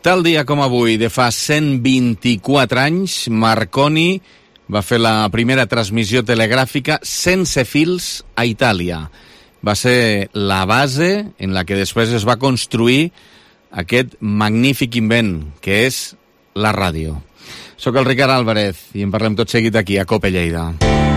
Tal dia com avui, de fa 124 anys, Marconi va fer la primera transmissió telegràfica sense fils a Itàlia. Va ser la base en la que després es va construir aquest magnífic invent, que és la ràdio. Soc el Ricard Álvarez i en parlem tot seguit aquí, a COPE Lleida.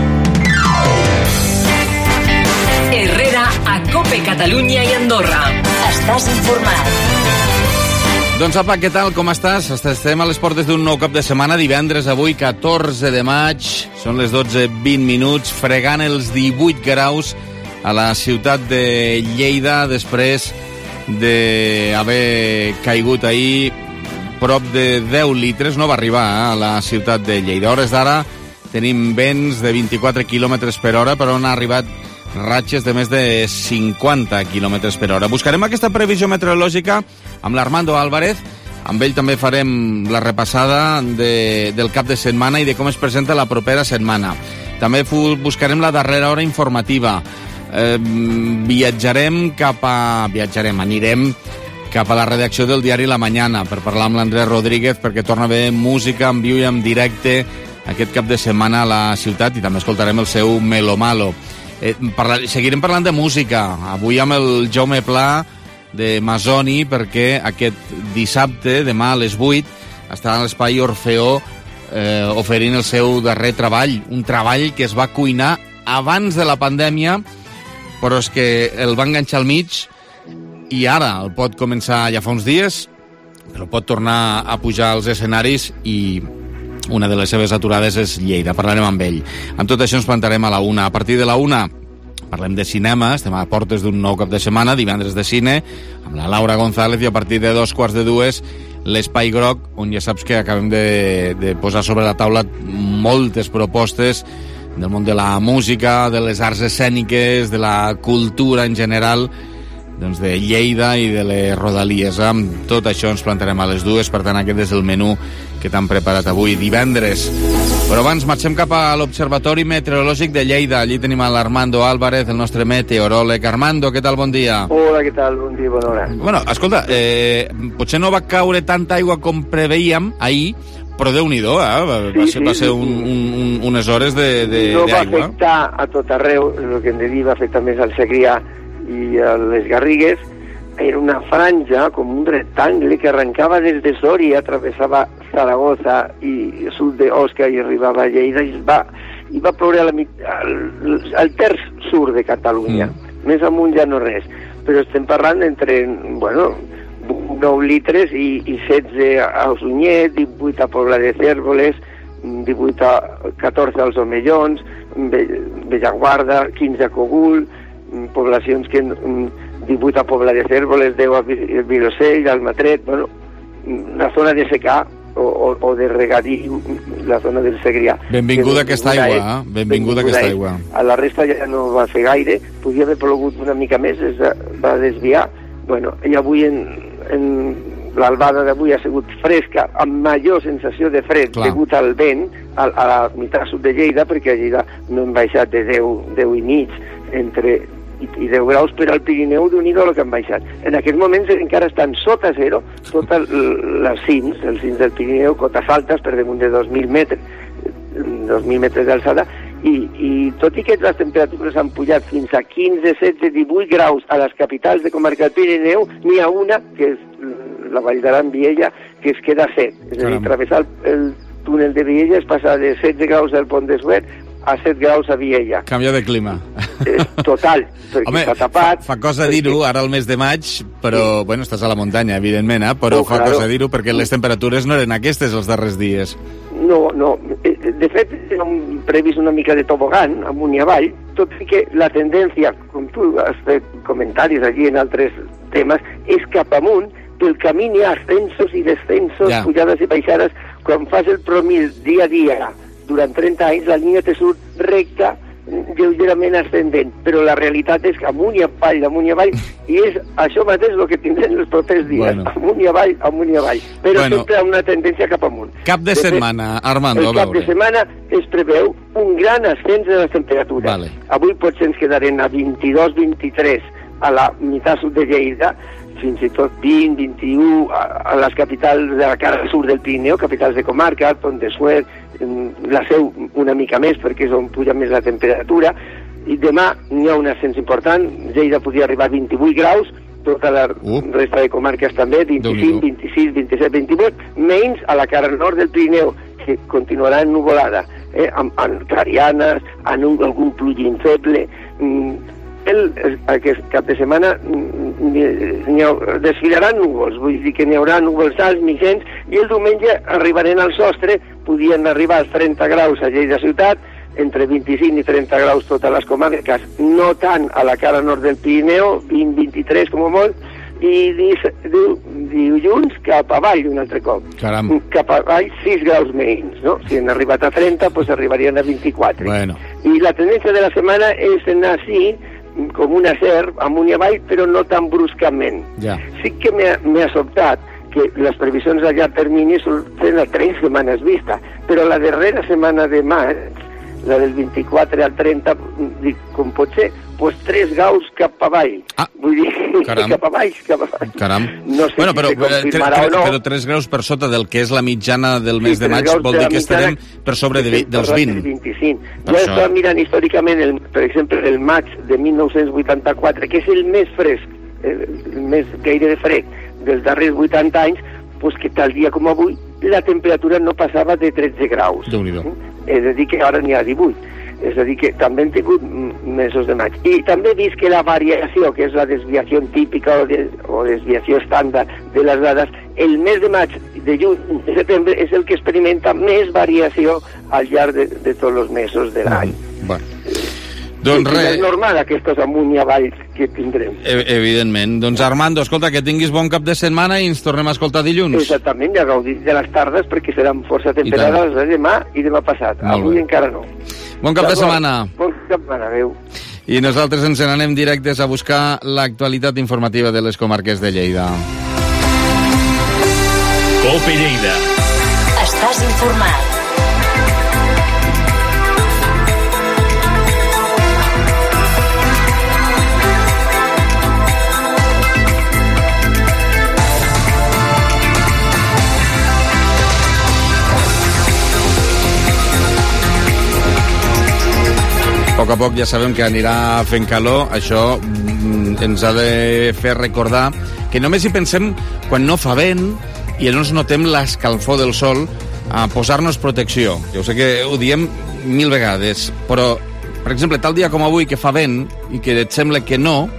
Herrera, a COPE Catalunya i Andorra. Estàs informat. Doncs apa, què tal, com estàs? Estem a les portes d'un nou cap de setmana, divendres avui, 14 de maig, són les 12:20 minuts, fregant els 18 graus a la ciutat de Lleida, després d'haver caigut ahir prop de 10 litres, no va arribar a la ciutat de Lleida. A hores d'ara tenim vents de 24 km per hora, però han arribat ratxes de més de 50 km per hora. Buscarem aquesta previsió meteorològica amb l'Armando Álvarez. Amb ell també farem la repassada del cap de setmana i de com es presenta la propera setmana. També buscarem la darrera hora informativa. Anirem cap a la redacció del diari La Mañana per parlar amb l'Andrés Rodríguez, perquè torna a haver música en viu i en directe aquest cap de setmana a la ciutat, i també escoltarem el seu Melo Malo. Seguirem parlant de música, avui amb el Jaume Pla de Masoni, perquè aquest dissabte, demà a les 8, estarà a l'Espai Orfeó oferint el seu darrer treball, un treball que es va cuinar abans de la pandèmia, però és que el va enganxar al mig i ara el pot començar ja fa uns dies, però pot tornar a pujar als escenaris i una de les seves aturades és Lleida. Parlarem amb ell. Amb tot això ens plantarem a la 1. A partir de la 1 parlem de cinema, estem a portes d'un nou cap de setmana, divendres de cine, amb la Laura González, i a partir de 2:45 l'Espai Groc, on ja saps que acabem de posar sobre la taula moltes propostes del món de la música, de les arts escèniques, de la cultura en general, doncs de Lleida i de les rodalies. Amb tot això ens plantarem a les 2, per tant aquest és el menú que t'han preparat avui divendres. Però abans marxem cap a l'Observatori Meteorològic de Lleida. Allí tenim a l'Armando Álvarez, el nostre meteoròleg. Armando, què tal? Bon dia. Hola, què tal? Bon dia, bona hora. Bueno, escolta, potser no va caure tanta aigua com preveíem ahir, però Déu-n'hi-do, va ser unes hores d'aigua. No va afectar a tot arreu, el que hem de dir va afectar més al Segrià i a les Garrigues. Era una franja, com un rectangle, que arrencava des de Sòria, travessava Zaragoza i sud d'Osca i arribava a Lleida i va ploure al terç sud de Catalunya. Més amunt ja no res. Però estem parlant entre, 9 litres i 16 a Osunyet, 18 a Pobla de Cérvoles, 14 als Omellons, Bellaguarda, 15 a Cogul, poblacions que 18 a Pobla de Cérvoles, 10 a Vilosell, Almatret, la zona de secà o de regadí, la zona del Segrià. Benvinguda aquesta aigua, benvinguda aquesta aigua. A la resta ja no va fer gaire, podia haver plogut una mica més, es va desviar. I avui en l'albada d'avui ha sigut fresca, amb major sensació de fred, degut al vent, a la meitat sud de Lleida, perquè a Lleida no hem baixat de 10 i mig, i 10 graus per al Pirineu, Déu-n'hi-do el que han baixat. En aquests moments encara estan sota zero totes les cims, els cims del Pirineu, cotes altes per damunt de 2.000 metres d'alçada, i tot i que les temperatures han pujat fins a 15, 16, 18 graus a les capitals de comarca del Pirineu, n'hi ha una, que és la Vall d'Aran, Viella, que es queda 7. És a dir, travessar el túnel de Viella és passar de 16 graus del Pont de Suert a 7 graus a Viella. Canvia de clima. Total, perquè està tapat. Fa cosa dir-ho ara al mes de maig, però, estàs a la muntanya, evidentment, però fa cosa dir-ho perquè les temperatures no eren aquestes els darrers dies. No. De fet, hem previst una mica de tobogan amunt i avall, tot i que la tendència, com tu has fet comentaris allí en altres temes, és cap amunt. Pel camí hi ha ascensos i descensos, pujades i baixades. Quan fas el promís dia a dia durant 30 anys, la línia te surt recta, lleugerament ascendent, però la realitat és que amunt i avall, i és això mateix el que tindrem els propers dies, amunt i avall, però sempre amb una tendència cap amunt. Cap de setmana, Armando, el cap de setmana es preveu un gran ascens de les temperatures. Avui potser ens quedarem a 22-23 a la meitat sud de Lleida, fins i tot 20, 21, a les capitals de la cara sud del Pirineu, capitals de comarca, Pont de Suert, la Seu una mica més, perquè és on puja més la temperatura, i demà n'hi ha un ascens important, Lleida podria arribar a 28 graus, tota la resta de comarques també, 25, 26, 27, 28, menys a la cara nord del Pirineu, que continuarà ennuvolada, amb clarianes, amb algun plugin feble. Aquest cap de setmana desfilaran núvols, vull dir que n'hi haurà núvols alts, mitjans, i el diumenge arribarem al sostre, podien arribar als 30 graus a Lleida ciutat, entre 25 i 30 graus totes les comarques, no tant a la cara nord del Pirineu, 20-23 com a molt, i dilluns cap avall un altre cop. Caram. Cap avall 6 graus menys, no? Si han arribat a 30, doncs arribarien a 24. Bueno. I la tendència de la setmana és anar així, com una serp, amunt i avall, però no tan bruscament. Ja. Sí que m'ha sobtat que les previsions a llarg termini són a 3 setmanes vista, però la darrera setmana de maig, la del 24 al 30, com pot ser, doncs 3 graus cap avall. Vull dir, caram. cap avall. Caram. No sé però, si se confirmarà o no. Però 3 graus per sota del que és la mitjana del mes de maig vol dir que estarem per sobre dels 20. 25. Jo estava mirant històricament, per exemple, el maig de 1984, que és el més fresc, el més gaire de fred dels darrers 80 anys, doncs que tal dia com avui la temperatura no passava de 13 graus. Déu-n'hi-do. És a dir, que ara n'hi ha 18. És a dir, que també hem tingut mesos de maig. I també he vist que la variació, que és la desviació típica o desviació estàndard de les dades, el mes de maig, de juny, de setembre, és el que experimenta més variació al llarg de tots els mesos de l'any. Bueno. Doncs res. És normal aquestes amunt i avall que tindrem. Evidentment. Doncs Armando, escolta, que tinguis bon cap de setmana i ens tornem a escoltar dilluns. Exactament, ja gaudit de les tardes perquè seran força temperades demà i demà passat. Avui encara no. Bon cap de setmana. Bon cap de setmana, adéu. I nosaltres ens n'anem directes a buscar l'actualitat informativa de les comarques de Lleida. Cope Lleida. Estàs informat. A poc a poc ja sabem que anirà fent calor, això ens ha de fer recordar que només hi pensem quan no fa vent i ens notem l'escalfor del sol a posar-nos protecció. Jo sé que ho diem 1000 vegades, però, per exemple, tal dia com avui que fa vent i que et sembla que no,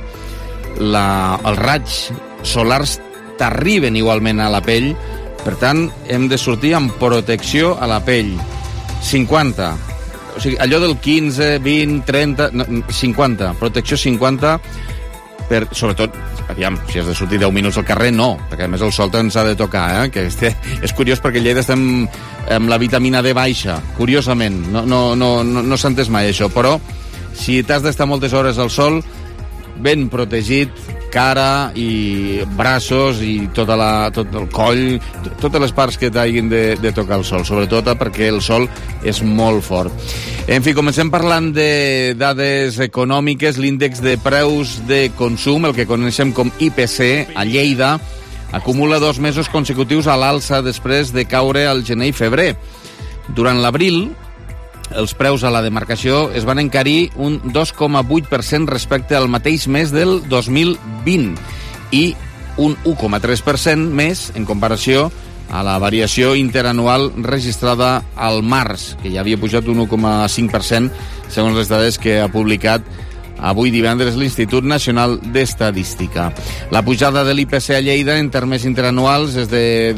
els raigs solars t'arriben igualment a la pell, per tant, hem de sortir amb protecció a la pell. 50. O sigui, allò del 15, 20, 30... No, 50. Protecció 50 per, sobretot, aviam, si has de sortir 10 minuts al carrer, no, perquè a més el sol ens ha de tocar, que és curiós perquè a Lleida estem amb la vitamina D baixa, curiosament, no s'ha entès mai això, però si t'has d'estar moltes hores al sol, ben protegit, cara i braços i tot el coll, totes les parts que t'hagin de tocar el sol, sobretot perquè el sol és molt fort. En fi, comencem parlant de dades econòmiques. L'índex de preus de consum, el que coneixem com IPC, a Lleida, acumula 2 mesos consecutius a l'alça després de caure al gener i febrer. Durant l'abril, els preus a la demarcació es van encarir un 2,8% respecte al mateix mes del 2020 i un 1,3% més en comparació a la variació interanual registrada al març, que ja havia pujat un 1,5% segons les dades que ha publicat avui divendres l'Institut Nacional d'Estadística. La pujada de l'IPC a Lleida en termes interanuals es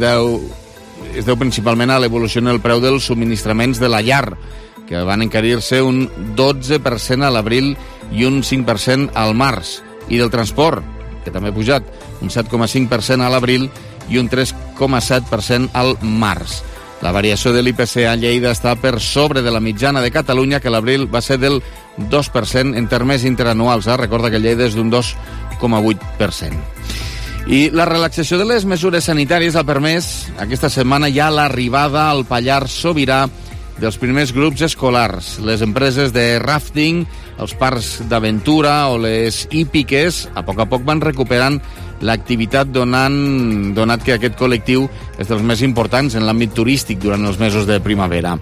deu principalment a l'evolució en el preu dels subministraments de la llar, que van encarir-se un 12% a l'abril i un 5% al març, i del transport, que també ha pujat un 7,5% a l'abril i un 3,7% al març. La variació de l'IPC a Lleida està per sobre de la mitjana de Catalunya, que a l'abril va ser del 2% en termes interanuals. Recorda que Lleida és d'un 2,8%. I la relaxació de les mesures sanitàries ha permès aquesta setmana ja l'arribada al Pallars Sobirà dels primers grups escolars. Les empreses de rafting, els parcs d'aventura o les hípiques a poc van recuperant l'activitat, donat que aquest col·lectiu és dels més importants en l'àmbit turístic durant els mesos de primavera.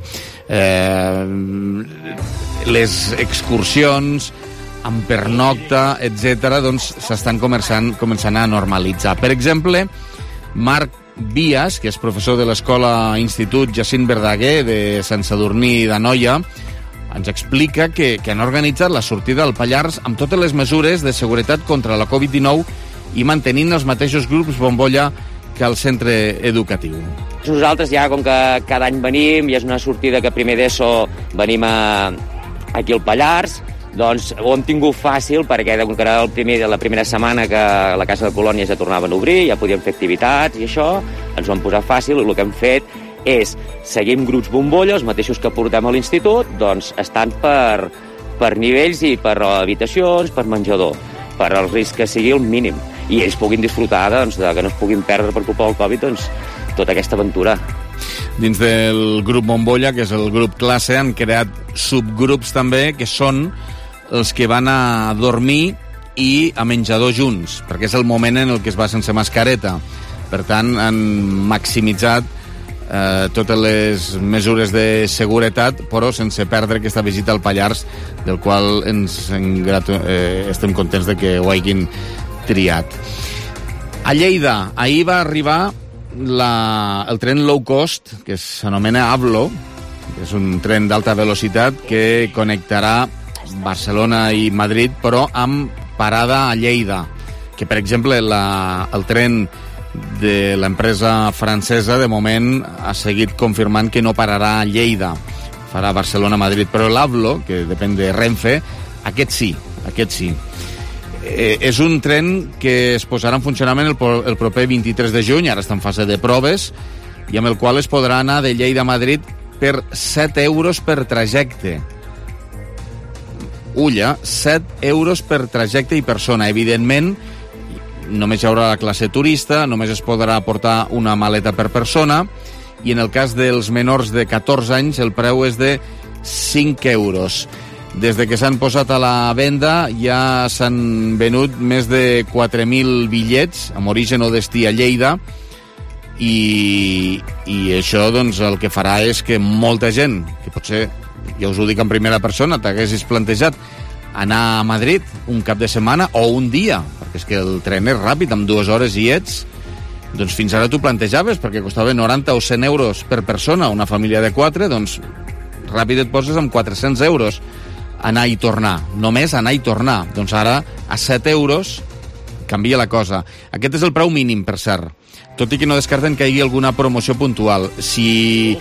Les excursions amb pernocta, etc., doncs s'estan començant a normalitzar. Per exemple, Marc Vias, que és professor de l'Escola Institut Jacint Verdaguer de Sant Sadurní d'Anoia, ens explica que han organitzat la sortida al Pallars amb totes les mesures de seguretat contra la Covid-19 i mantenint els mateixos grups bombolla que al centre educatiu. Nosaltres ja, com que cada any venim, i és una sortida que primer d'ESO venim aquí al Pallars, doncs ho hem tingut fàcil perquè com que era la primera setmana que la Casa de Colònia ja tornaven a obrir, ja podíem fer activitats i això, ens ho hem posat fàcil i el que hem fet és seguir amb grups bombolla, els mateixos que portem a l'institut, doncs estan per nivells i per habitacions, per menjador, per el risc que sigui el mínim. I ells puguin disfrutar, doncs, de que no es puguin perdre per culpa del Covid, doncs, tota aquesta aventura. Dins del grup bombolla, que és el grup classe, han creat subgrups també, que són els que van a dormir i a menjador junts, perquè és el moment en el que es va sense mascareta. Per tant, han maximitzat totes les mesures de seguretat, però sense perdre aquesta visita al Pallars, del qual estem contents de que ho hagin triat. A Lleida, ahir va arribar el tren low cost, que s'anomena Avlo, que és un tren d'alta velocitat que connectarà Barcelona i Madrid, però amb parada a Lleida, que per exemple el tren de l'empresa francesa de moment ha seguit confirmant que no pararà a Lleida, farà Barcelona-Madrid, però l'Avlo, que depèn de Renfe, aquest sí. És un tren que es posarà en funcionament el proper 23 de juny, ara està en fase de proves, i amb el qual es podrà anar de Lleida a Madrid per 7 euros per trajecte. Ulla, 7 euros per trajecte i persona. Evidentment, només hi haurà la classe turista, només es podrà portar una maleta per persona, i en el cas dels menors de 14 anys el preu és de 5 euros. Des de que s'han posat a la venda ja s'han venut més de 4.000 bitllets amb origen o destí a Lleida, i això doncs, el que farà és que molta gent, que potser, ja us ho dic en primera persona, t'haguessis plantejat anar a Madrid un cap de setmana o un dia, perquè és que el tren és ràpid, amb 2 hores i ets, doncs fins ara t'ho plantejaves, perquè costava 90 o 100 euros per persona, una família de 4, doncs ràpid et poses amb 400 euros anar i tornar, només anar i tornar. Doncs ara, a 7 euros, canvia la cosa. Aquest és el preu mínim, per cert, tot i que no descarten que hi hagi alguna promoció puntual. Si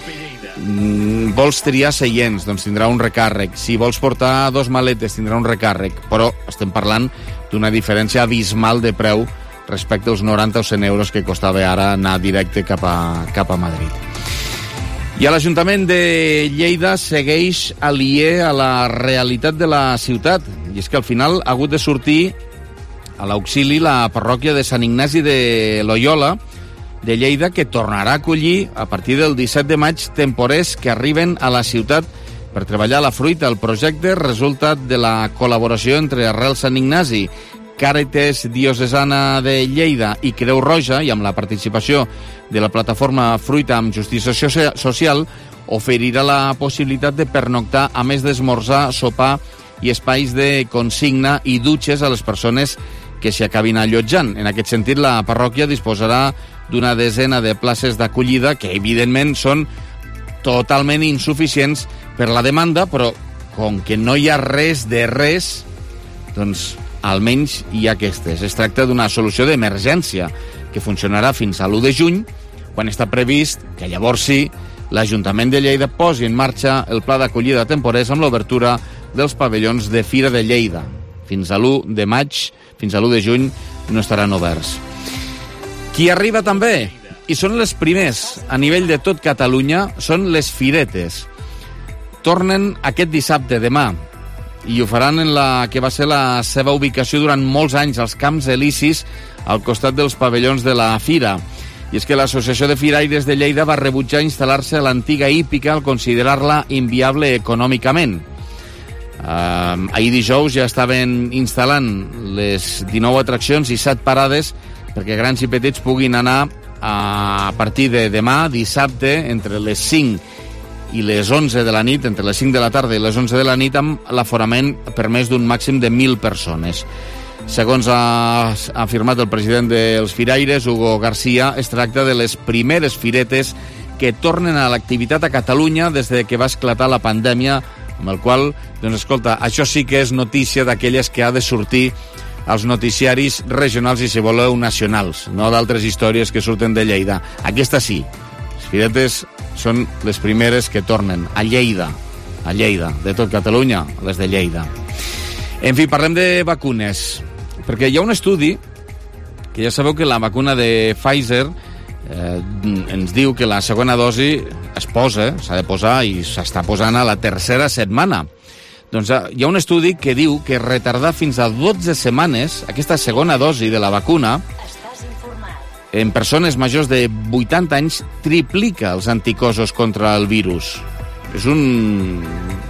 vols triar seients, doncs tindrà un recàrrec. Si vols portar 2 maletes, tindrà un recàrrec. Però estem parlant d'una diferència abismal de preu respecte als 90 o 100 euros que costava ara anar directe cap a Madrid. I l'Ajuntament de Lleida segueix aliè a la realitat de la ciutat. I és que al final ha hagut de sortir a l'auxili la parròquia de Sant Ignasi de Loyola de Lleida, que tornarà a acollir a partir del 17 de maig temporers que arriben a la ciutat per treballar la fruita. El projecte resultat de la col·laboració entre Arrel Sant Ignasi, Càritas Diocesana de Lleida i Creu Roja, i amb la participació de la plataforma Fruita amb Justícia Social, oferirà la possibilitat de pernoctar, a més d'esmorzar, sopar i espais de consigna i dutxes a les persones que s'hi acabin allotjant. En aquest sentit, la parròquia disposarà d'una desena de places d'acollida que, evidentment, són totalment insuficients per la demanda, però com que no hi ha res de res, doncs almenys hi ha aquestes. Es tracta d'una solució d'emergència que funcionarà fins a l'1 de juny, quan està previst que llavors sí l'Ajuntament de Lleida posi en marxa el pla d'acollida de temporers amb l'obertura dels pavellons de Fira de Lleida. Fins a l'1 de maig, fins a l'1 de juny, no estaran oberts. Qui arriba també, i són les primers a nivell de tot Catalunya, són les firetes. Tornen aquest dissabte, demà, i ho faran en la que va ser la seva ubicació durant molts anys, als Camps Elisis, al costat dels pavellons de la Fira. I és que l'Associació de Firaires de Lleida va rebutjar instal·lar-se a l'antiga hípica al considerar-la inviable econòmicament. Ahir dijous ja estaven instal·lant les 19 atraccions i 7 parades perquè grans i petits puguin anar a partir de demà, dissabte, entre les 5 i les 11 de la nit, entre les 5 de la tarda i les 11 de la nit, amb l'aforament permès d'un màxim de 1.000 persones. Segons ha afirmat el president dels Firaires, Hugo García, es tracta de les primeres firetes que tornen a l'activitat a Catalunya des de que va esclatar la pandèmia, amb el qual, doncs escolta, això sí que és notícia d'aquelles que ha de sortir als noticiaris regionals i, si voleu, nacionals, no d'altres històries que surten de Lleida. Aquesta sí, les firetes són les primeres que tornen a Lleida, de tot Catalunya, les de Lleida. En fi, parlem de vacunes, perquè hi ha un estudi, que ja sabeu que la vacuna de Pfizer ens diu que la segona dosi s'ha de posar i s'està posant a la tercera setmana. Doncs hi ha un estudi que diu que retardar fins a 12 setmanes aquesta segona dosi de la vacuna en persones majors de 80 anys triplica els anticossos contra el virus. És un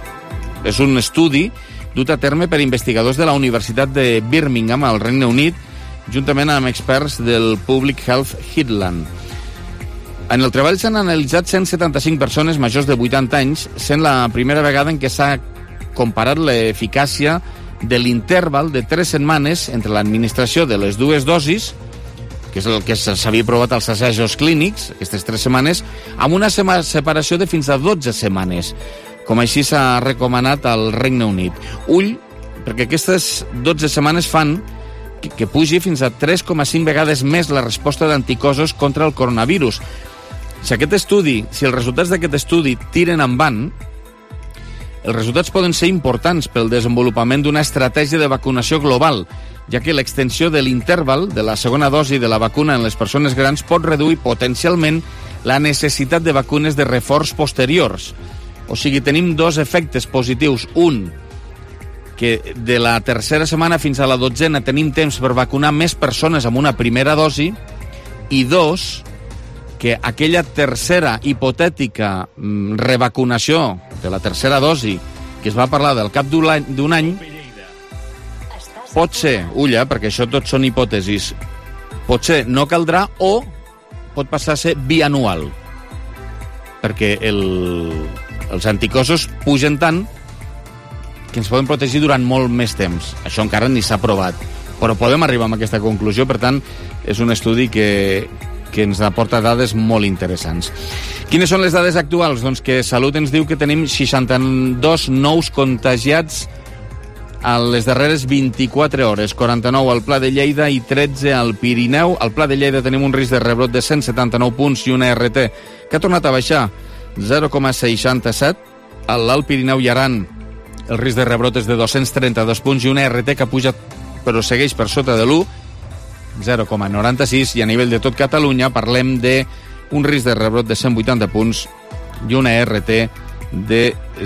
estudi dut a terme per investigadors de la Universitat de Birmingham, al Regne Unit, juntament amb experts del Public Health Heartland. En el treball s'han analitzat 175 persones majors de 80 anys, sent la primera vegada en què s'ha comparat l'eficàcia de l'interval de 3 setmanes entre l'administració de les dues dosis, que és el que s'havia provat als assajos clínics, aquestes 3 setmanes, amb una separació de fins a 12 setmanes, com així s'ha recomanat al Regne Unit. Ull, perquè aquestes 12 setmanes fan que pugi fins a 3,5 vegades més la resposta d'anticossos contra el coronavirus. Si els resultats d'aquest estudi tiren endavant, els resultats poden ser importants pel desenvolupament d'una estratègia de vacunació global, ja que l'extensió de l'interval de la segona dosi de la vacuna en les persones grans pot reduir potencialment la necessitat de vacunes de reforç posteriors. O sigui, tenim dos efectes positius. Un, que de la tercera setmana fins a la 12ena tenim temps per vacunar més persones amb una primera dosi, i dos, que aquella tercera hipotètica revacunació de la tercera dosi que es va parlar del cap d'un any pot ser, ulla, perquè això tot són hipòtesis, potser no caldrà o pot passar a ser bianual, perquè els anticossos pugen tant que ens poden protegir durant molt més temps. Això encara ni s'ha provat, però podem arribar a aquesta conclusió. Per tant, és un estudi que ens aporta dades molt interessants. Quines són les dades actuals? Doncs que Salut ens diu que tenim 62 nous contagiats a les darreres 24 hores, 49 al Pla de Lleida i 13 al Pirineu. Al Pla de Lleida tenim un risc de rebrot de 179 punts i una RT que ha tornat a baixar 0,67. A l'Alt Pirineu i Aran el risc de rebrot és de 232 punts i una RT que ha pujat però segueix per sota de l'1, 0,96, i a nivell de tot Catalunya parlem d'un risc de rebrot de 180 punts i una RT de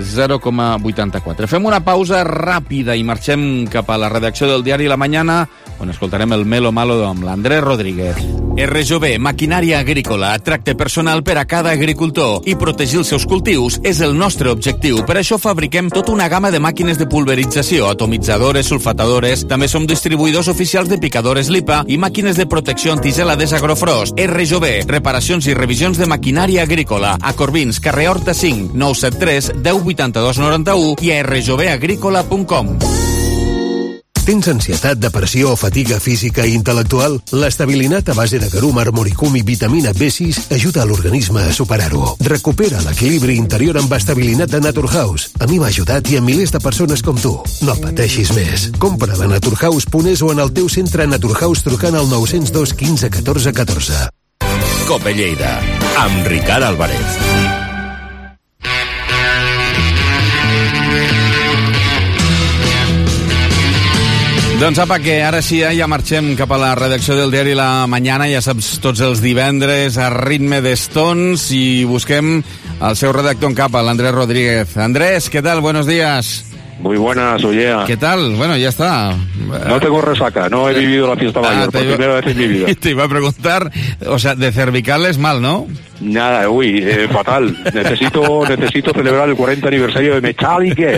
0,84. Fem una pausa ràpida i marxem cap a la redacció del diari La Mañana, on escoltarem el Melo Malo amb l'Andrés Rodríguez. RJB, maquinària agrícola, tracte personal per a cada agricultor, i protegir els seus cultius és el nostre objectiu. Per això fabriquem tota una gamma de màquines de pulverització, atomitzadores, sulfatadores, també som distribuïdors oficials de picadores LIPA i màquines de protecció antigelades Agrofrost. RJB, reparacions i revisions de maquinària agrícola, a Corbins, carrer Horta 5, 973 1082 91 i a rjbagrícola.com. Tens ansietat, depressió o fatiga física i intel·lectual? L'estabilinat a base de garum, armoricum i vitamina B6 ajuda a l'organisme a superar-ho. Recupera l'equilibri interior amb estabilinat de Naturhaus. A mi m'ha ajudat i a milers de persones com tu. No pateixis més. Compra-la a naturhaus.es o en el teu centre Naturhaus trucant al 902 15 14 14. Cope Lleida, amb Ricard Álvarez. Doncs apa, que ara sí, ja marxem cap a la redacció del diari La Mañana, ja saps, tots els divendres a ritme d'estons, i busquem el seu redactor en cap, l'Andrés Rodríguez. Andrés, què tal? Buenos días. Muy buenas, oye. ¿Qué tal? Bueno, ya está. No tengo resaca, no he vivido la fiesta mayor por primera vez en mi vida. Te iba a preguntar, o sea, de cervicales mal, ¿no? Nada, fatal. Necesito celebrar el 40 aniversario de Metallica.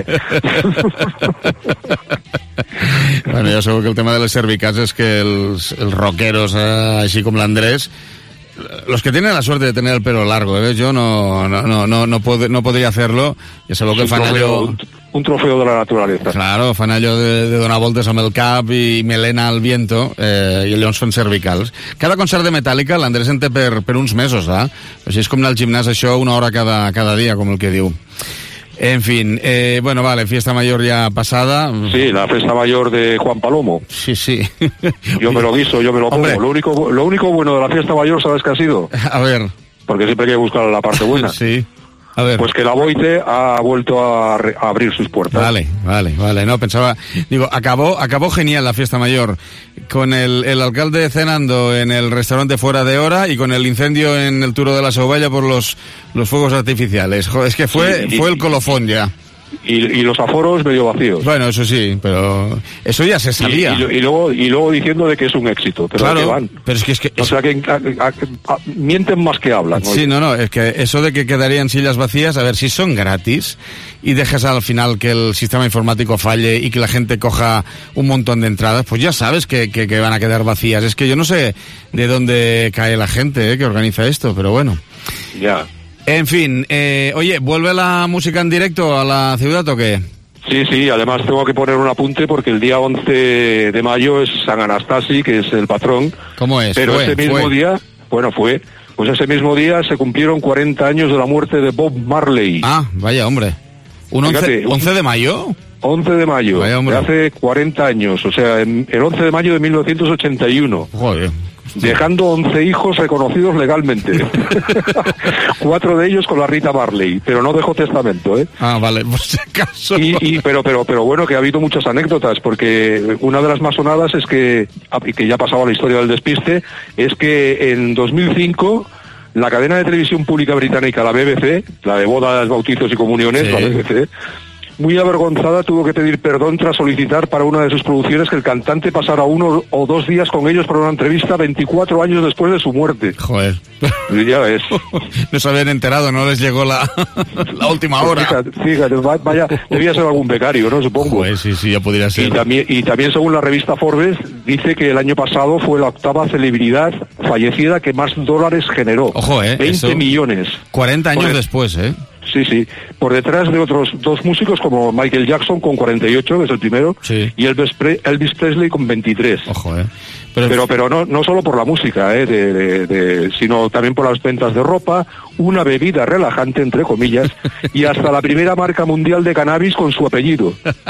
Bueno, ja sabeu que el tema de les cervicals és que els rockeros, així com l'Andrés, los que tienen la suerte de tener el pelo largo, yo no podría hacerlo. Ya sabeu que fan allò... Un trofeo de la naturaleza. Claro, fan allò de donar voltes amb el cap i melena al viento, i llavors fan cervicals. Cada concert de Metallica l'Andrés en té per uns mesos, Així és com anar al gimnàs, això, 1 hora cada dia, com el que diu. En fin, bueno, vale, fiesta mayor ya pasada. Sí, la fiesta mayor de Juan Palomo. Sí. Yo me lo guiso, yo me lo pongo. Lo único bueno de la fiesta mayor, ¿sabes qué ha sido? A ver. Porque siempre hay que buscar la parte buena. Sí. A ver. Pues que la Boite ha vuelto a abrir sus puertas. Vale. No, pensaba... Digo, acabó genial la fiesta mayor, con el alcalde cenando en el restaurante fuera de hora y con el incendio en el Turo de la Sauvalla por los fuegos artificiales. Joder, es que fue el colofón ya. Y los aforos medio vacíos. Bueno, eso sí, pero eso ya se sabía. Y luego diciendo de que es un éxito. Pero claro, que van. Pero es que o sea que mienten más que hablan. ¿no? Sí, no, es que eso de que quedarían sillas vacías, a ver, si son gratis y dejas al final que el sistema informático falle y que la gente coja un montón de entradas, pues ya sabes que van a quedar vacías. Es que yo no sé de dónde cae la gente que organiza esto, pero bueno. Ya. En fin, oye, ¿vuelve la música en directo a la ciudad o qué? Sí, además tengo que poner un apunte porque el día 11 de mayo es San Anastasi, que es el patrón. ¿Cómo es? Pero ese mismo día, pues ese mismo día se cumplieron 40 años de la muerte de Bob Marley. Ah, vaya hombre. ¿11 de mayo? 11 de mayo, de hace 40 años, o sea, el 11 de mayo de 1981. Joder. Dejando 11 hijos reconocidos legalmente. 4 de ellos con la Rita Marley, pero no dejó testamento, Ah, vale, por si acaso. Pero bueno, que ha habido muchas anécdotas, porque una de las más sonadas es que ya pasaba la historia del despiste, es que en 2005 la cadena de televisión pública británica, la BBC, la de bodas, bautizos y comuniones, sí. La BBC, muy avergonzada tuvo que pedir perdón tras solicitar para una de sus producciones que el cantante pasara 1 o 2 días con ellos para una entrevista 24 años después de su muerte. Joder. Ya ves. No se habían enterado, no les llegó la última hora. Fíjate, vaya, debía ser algún becario, ¿no? Supongo. Pues sí, ya podría ser. Y también según la revista Forbes, dice que el año pasado fue la 8ª celebridad fallecida que más dólares generó. Ojo, 20 millones. 40 años después, Sí. Por detrás de otros 2 músicos como Michael Jackson con 48, que es el primero, sí. Y Elvis Presley con 23. Ojo, Pero no solo por la música, sino también por las ventas de ropa, una bebida relajante, entre comillas, y hasta la primera marca mundial de cannabis con su apellido.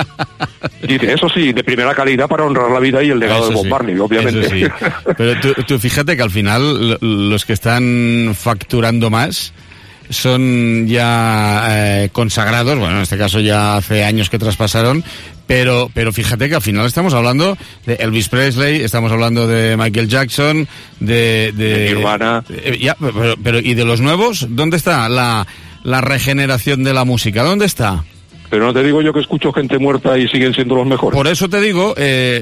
Dice, eso sí, de primera calidad para honrar la vida y el legado de Bob Marley, obviamente. Eso sí. Pero tú fíjate que al final los que están facturando más son ya consagrados, bueno, en este caso ya hace años que traspasaron, pero fíjate que al final estamos hablando de Elvis Presley, estamos hablando de Michael Jackson, de Nirvana. Pero ¿y de los nuevos? ¿Dónde está la regeneración de la música? ¿Dónde está? Pero no te digo yo que escucho gente muerta y siguen siendo los mejores. Por eso te digo,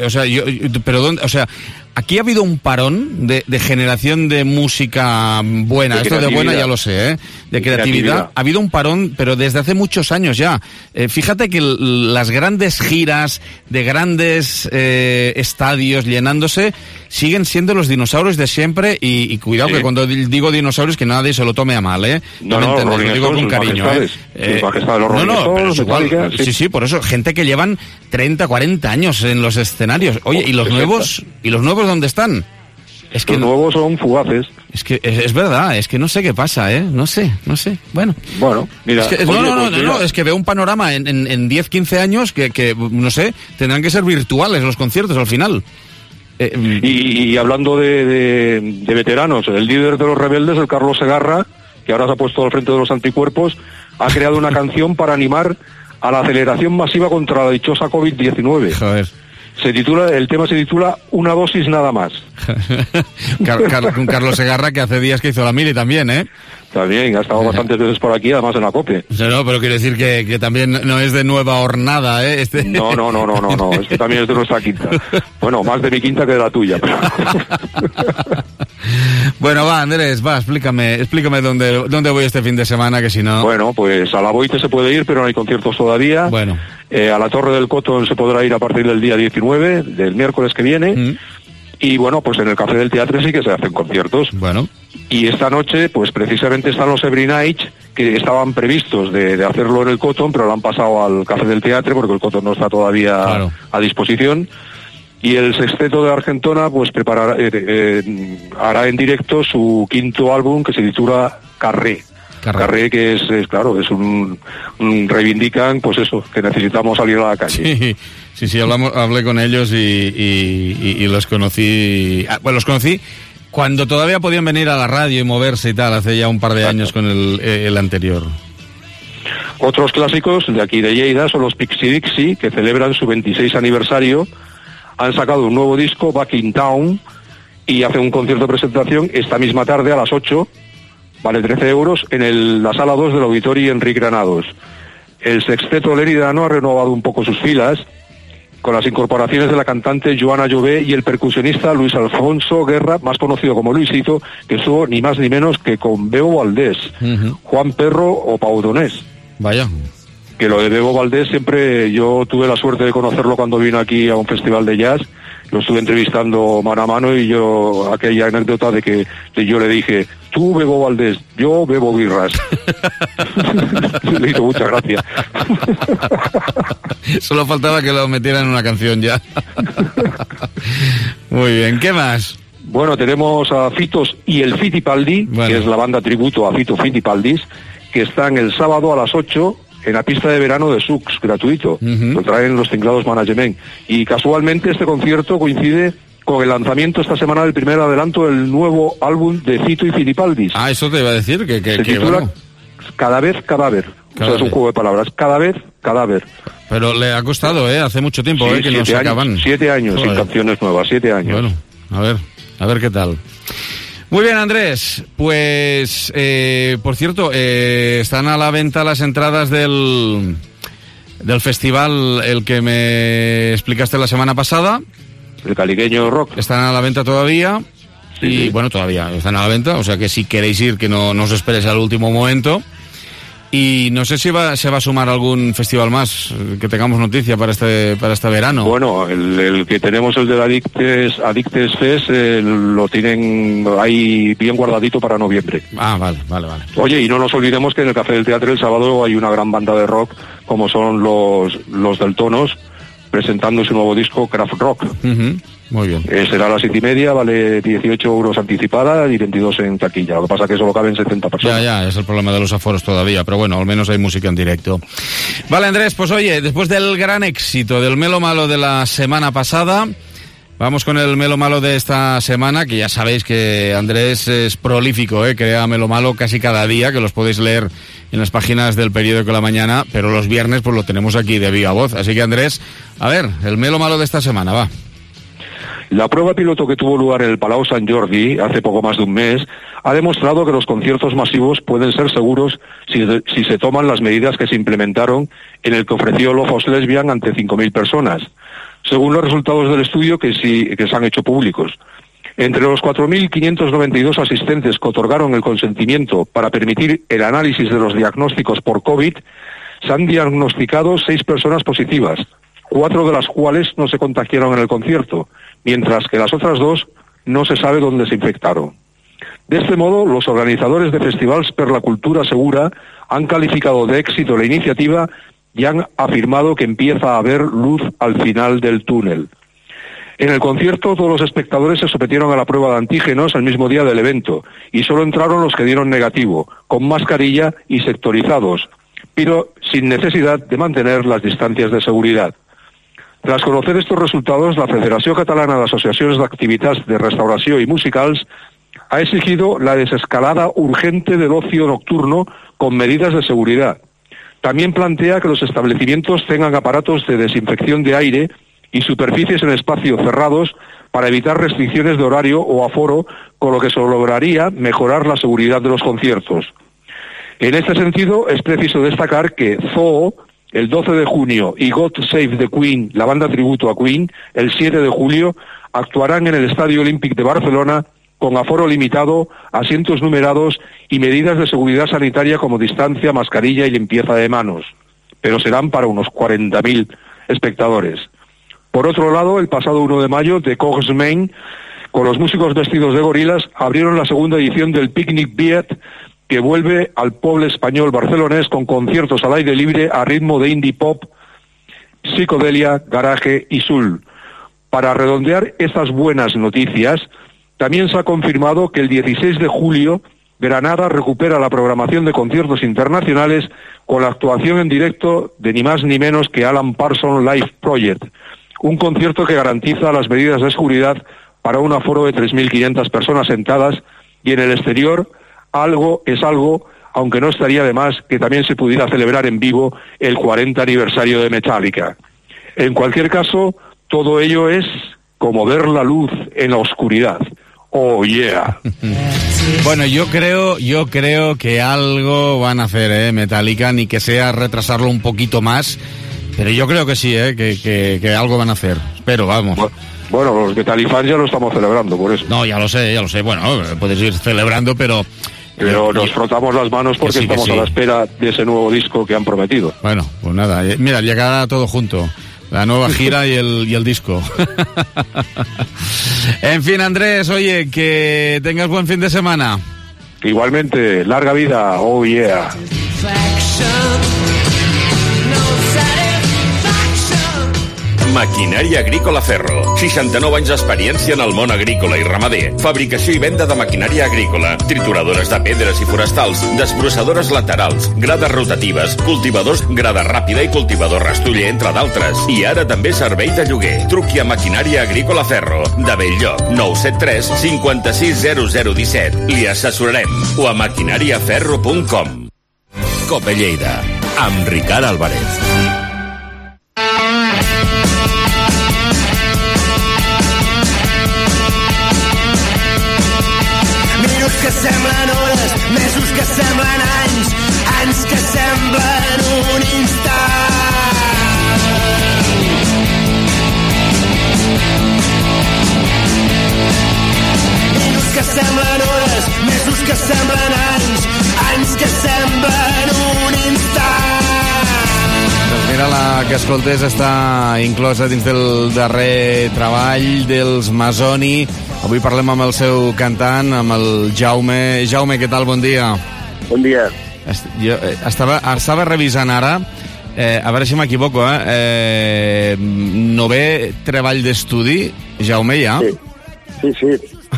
pero ¿dónde? O sea, aquí ha habido un parón de generación de música buena. Esto de buena ya lo sé, de creatividad. Ha habido un parón, pero desde hace muchos años ya. Fíjate que las grandes giras de grandes estadios llenándose siguen siendo los dinosaurios de siempre y cuidado que cuando digo dinosaurios que nadie se lo tome a mal, No, lo digo con cariño, Sí, por eso, gente que llevan 30, 40 años en los escenarios. Oye, ¿y los nuevos dónde están? Es que los nuevos son fugaces. Es que es verdad, es que no sé qué pasa, no sé. Bueno, mira. Es que, es que veo un panorama en 10, 15 años que, no sé, tendrán que ser virtuales los conciertos al final. Y hablando de veteranos, el líder de los rebeldes, el Carlos Segarra, que ahora se ha puesto al frente de los anticuerpos, ha creado una canción para animar a la aceleración masiva contra la dichosa COVID-19. Joder. El tema se titula Una dosis nada más. Carlos Segarra, que hace días que hizo la mili también, También, ha estado bastantes veces por aquí, además en la COPE. No, pero quiero decir que también no es de nueva hornada, ¿eh? No, este también es de nuestra quinta. Bueno, más de mi quinta que de la tuya. Pero... Bueno, va, Andrés, explícame dónde voy este fin de semana, que si no... Bueno, pues a la Boite se puede ir, pero no hay conciertos todavía. Bueno. A la Torre del Cotton se podrá ir a partir del día 19, del miércoles que viene. Y bueno, pues en el Café del Teatre sí que se hacen conciertos. Bueno. Y esta noche, pues precisamente están los Every Night, que estaban previstos de hacerlo en el Cotton, pero lo han pasado al Café del Teatre porque el Cotton no está todavía a disposición. Y el Sexteto de Argentona, pues hará en directo su quinto álbum, que se titula Carré. Carré, que es claro, es un reivindican, pues eso, que necesitamos salir a la calle. Sí, hablé con ellos y los conocí. Bueno, los conocí cuando todavía podían venir a la radio y moverse y tal, hace ya un par de años con el anterior. Otros clásicos de aquí de Lleida son los Pixie Dixie, que celebran su 26 aniversario. Han sacado un nuevo disco, Back in Town, y hacen un concierto de presentación esta misma tarde a las 8, vale 13 euros, en la sala 2 del Auditorio Enrique Granados. El Sexteto Leridano ha renovado un poco sus filas, con las incorporaciones de la cantante Joana Llobé y el percusionista Luis Alfonso Guerra, más conocido como Luisito, que estuvo ni más ni menos que con Bebo Valdés, Juan Perro o Pau Donés. Vaya. Que lo de Bebo Valdés siempre, yo tuve la suerte de conocerlo cuando vino aquí a un festival de jazz, lo estuve entrevistando mano a mano y yo, aquella anécdota de que yo le dije, tú Bebo Valdés, yo bebo birras. Le hizo mucha gracia. Solo faltaba que lo metieran en una canción ya. Muy bien, ¿qué más? Bueno, tenemos a Fitos y el Fitipaldi, que es la banda tributo a Fito Fitipaldis, que están el sábado a las 8 en la pista de verano de Sux, gratuito. Lo traen los Tinglados Management. Y casualmente este concierto coincide con el lanzamiento esta semana del primer adelanto del nuevo álbum de Fito y Fitipaldis. Ah, eso te iba a decir, que se titula bueno. Cada vez Cadáver. O sea, es un juego de palabras. Cada vez Cadáver. Pero le ha costado, hace mucho tiempo, que no sacaban. 7 años sin canciones nuevas, 7 años. Bueno, a ver qué tal. Muy bien, Andrés. Pues, por cierto, están a la venta las entradas del festival, el que me explicaste la semana pasada. El Caliqueño Rock. Están a la venta todavía. Sí. Bueno, todavía están a la venta, o sea que si queréis ir, que no os esperéis al último momento. Y no sé si se va a sumar algún festival más, que tengamos noticia para este verano. Bueno, el que tenemos, el del Adictes Fest, lo tienen ahí bien guardadito para noviembre. Ah, vale. Oye, y no nos olvidemos que en el Café del Teatre el sábado hay una gran banda de rock, como son los Deltonos, presentando su nuevo disco, Craft Rock. Muy bien. Será a las 7:30, vale 18 euros anticipada y 22 en taquilla. Lo que pasa es que solo caben 70 personas. Ya, es el problema de los aforos todavía, pero bueno, al menos hay música en directo. Vale, Andrés, pues oye, después del gran éxito del Melo Malo de la semana pasada, vamos con el Melo Malo de esta semana, que ya sabéis que Andrés es prolífico, crea Melo Malo casi cada día, que los podéis leer en las páginas del periódico La Mañana, pero los viernes pues lo tenemos aquí de viva voz. Así que, Andrés, a ver, el Melo Malo de esta semana, va. La prueba piloto que tuvo lugar en el Palau Sant Jordi hace poco más de un mes ha demostrado que los conciertos masivos pueden ser seguros si se toman las medidas que se implementaron en el que ofreció Lofos Lesbian ante 5.000 personas, según los resultados del estudio que se han hecho públicos. Entre los 4.592 asistentes que otorgaron el consentimiento para permitir el análisis de los diagnósticos por COVID, se han diagnosticado 6 personas positivas, 4 de las cuales no se contagiaron en el concierto, mientras que las otras 2 no se sabe dónde se infectaron. De este modo, los organizadores de Festivals per la Cultura Segura han calificado de éxito la iniciativa y han afirmado que empieza a haber luz al final del túnel. En el concierto, todos los espectadores se sometieron a la prueba de antígenos el mismo día del evento y solo entraron los que dieron negativo, con mascarilla y sectorizados, pero sin necesidad de mantener las distancias de seguridad. Tras conocer estos resultados, la Federació Catalana d'Associacions d'Activitats de Restauració i Musicals ha exigido la desescalada urgente del ocio nocturno con medidas de seguridad. También plantea que los establecimientos tengan aparatos de desinfección de aire y superficies en espacios cerrados para evitar restricciones de horario o aforo, con lo que se lograría mejorar la seguridad de los conciertos. En este sentido, es preciso destacar que Zoo, el 12 de junio, y God Save the Queen, la banda tributo a Queen, el 7 de julio, actuarán en el Estadio Olímpic de Barcelona con aforo limitado, asientos numerados y medidas de seguridad sanitaria como distancia, mascarilla y limpieza de manos. Pero serán para unos 40.000 espectadores. Por otro lado, el pasado 1 de mayo, The Cogsmen, con los músicos vestidos de gorilas, abrieron la segunda edición del Picnic Beat, que vuelve al pueblo español barcelonés con conciertos al aire libre a ritmo de indie pop, psicodelia, garaje y soul. Para redondear estas buenas noticias, también se ha confirmado que el 16 de julio Granada recupera la programación de conciertos internacionales con la actuación en directo de ni más ni menos que Alan Parsons Live Project, un concierto que garantiza las medidas de seguridad para un aforo de 3.500 personas sentadas, y en el exterior algo es algo, aunque no estaría de más que también se pudiera celebrar en vivo el 40 aniversario de Metallica. En cualquier caso, todo ello es como ver la luz en la oscuridad. Oh, yeah. Bueno, yo creo que algo van a hacer, Metallica, ni que sea retrasarlo un poquito más, pero yo creo que sí, que algo van a hacer. Pero vamos. Bueno, los Metallicans ya lo estamos celebrando, por eso. No, ya lo sé. Bueno, puedes ir celebrando, pero nos frotamos las manos porque sí, estamos a la espera de ese nuevo disco que han prometido. Bueno, pues nada, mira, llegará todo junto. La nueva gira y el disco. En fin, Andrés, oye, que tengas buen fin de semana. Igualmente, larga vida, oh yeah. Maquinària Agrícola Ferro. 69 anys d'experiència en el món agrícola i ramader. Fabricació i venda de maquinària agrícola. Trituradores de pedres i forestals. Desbrossadores laterals. Grades rotatives. Cultivadors grada ràpida i cultivador rastoller, entre d'altres. I ara també servei de lloguer. Truqui a Maquinària Agrícola Ferro. De Belllloc. 973 560017. Li assessorarem. O a maquinàriaferro.com. Cope Lleida. Amb Ricard Álvarez. Que semblen hores, mesos que semblen anys, anys que semblen un instant. Minuts que semblen hores, mesos que semblen anys, anys que semblen un instant. Doncs mira, la que escoltes està inclosa dins del darrer treball dels Masoni. Avui parlem amb el seu cantant, amb el Jaume. Jaume, què tal? Bon dia. Bon dia. Jo estava revisant ara, a veure si m'equivoco, novè treball d'estudi, Jaume, ja? Sí.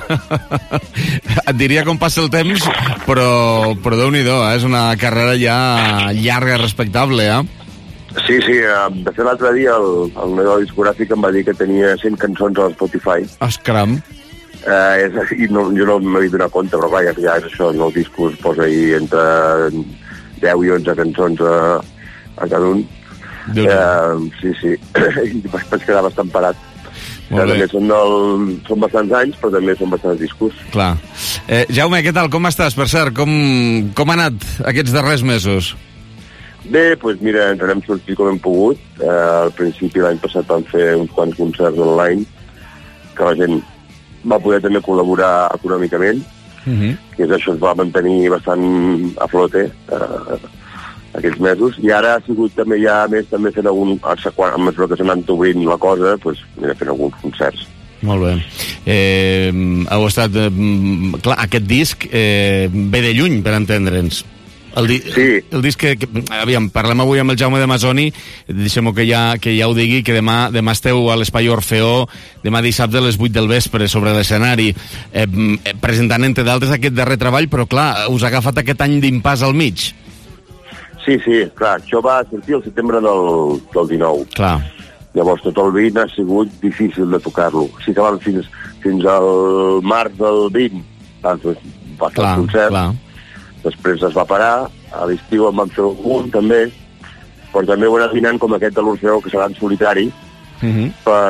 Et diria com passa el temps, però Déu-n'hi-do, és una carrera ja llarga i respectable, Sí, de fet l'altre dia el meu discogràfic em va dir que tenia 100 cançons a Spotify. Escram. I jo no m'havia donat compte, però clar, ja és això, en el disc es posa ahí entre 10 i 11 cançons a cada un. Sí, i vaig quedar bastant parat. També són bastants anys, però també són bastants discos. Clar. Jaume, què tal? Com estàs? Per cert, com ha anat aquests darrers mesos? Bé, doncs mira, ens n'hem sortit com hem pogut. Al principi l'any passat vam fer uns quants concerts online, que la gent va poder també col·laborar econòmicament, que això ens va mantenir bastant a flote aquests mesos, i ara ha sigut també ja més també fent a mesura que s'ha anat obrint la cosa, doncs fent alguns concerts. Molt bé. Heu estat... Clar, aquest disc ve de lluny, per entendre'ns. Sí. El disc que aviam, parlem avui amb el Jaume de Masoni, deixem-ho que ja ho digui, que demà esteu a l'Espai Orfeó, demà dissabte a les 8 del vespre sobre l'escenari, presentant entre d'altres aquest darrer treball, però clar, us ha agafat aquest any d'impàs al mig. Sí, clar, això va sortir el setembre del 19. Clar. Llavors tot el 20 ha sigut difícil de tocar-lo. Sí que van fins al març del 20, va fer el concert. Clar. Després es va parar, a l'estiu en vam fer un també, però també ho he anat mirant com aquest de l'Orfeó, que serà en solitari, hi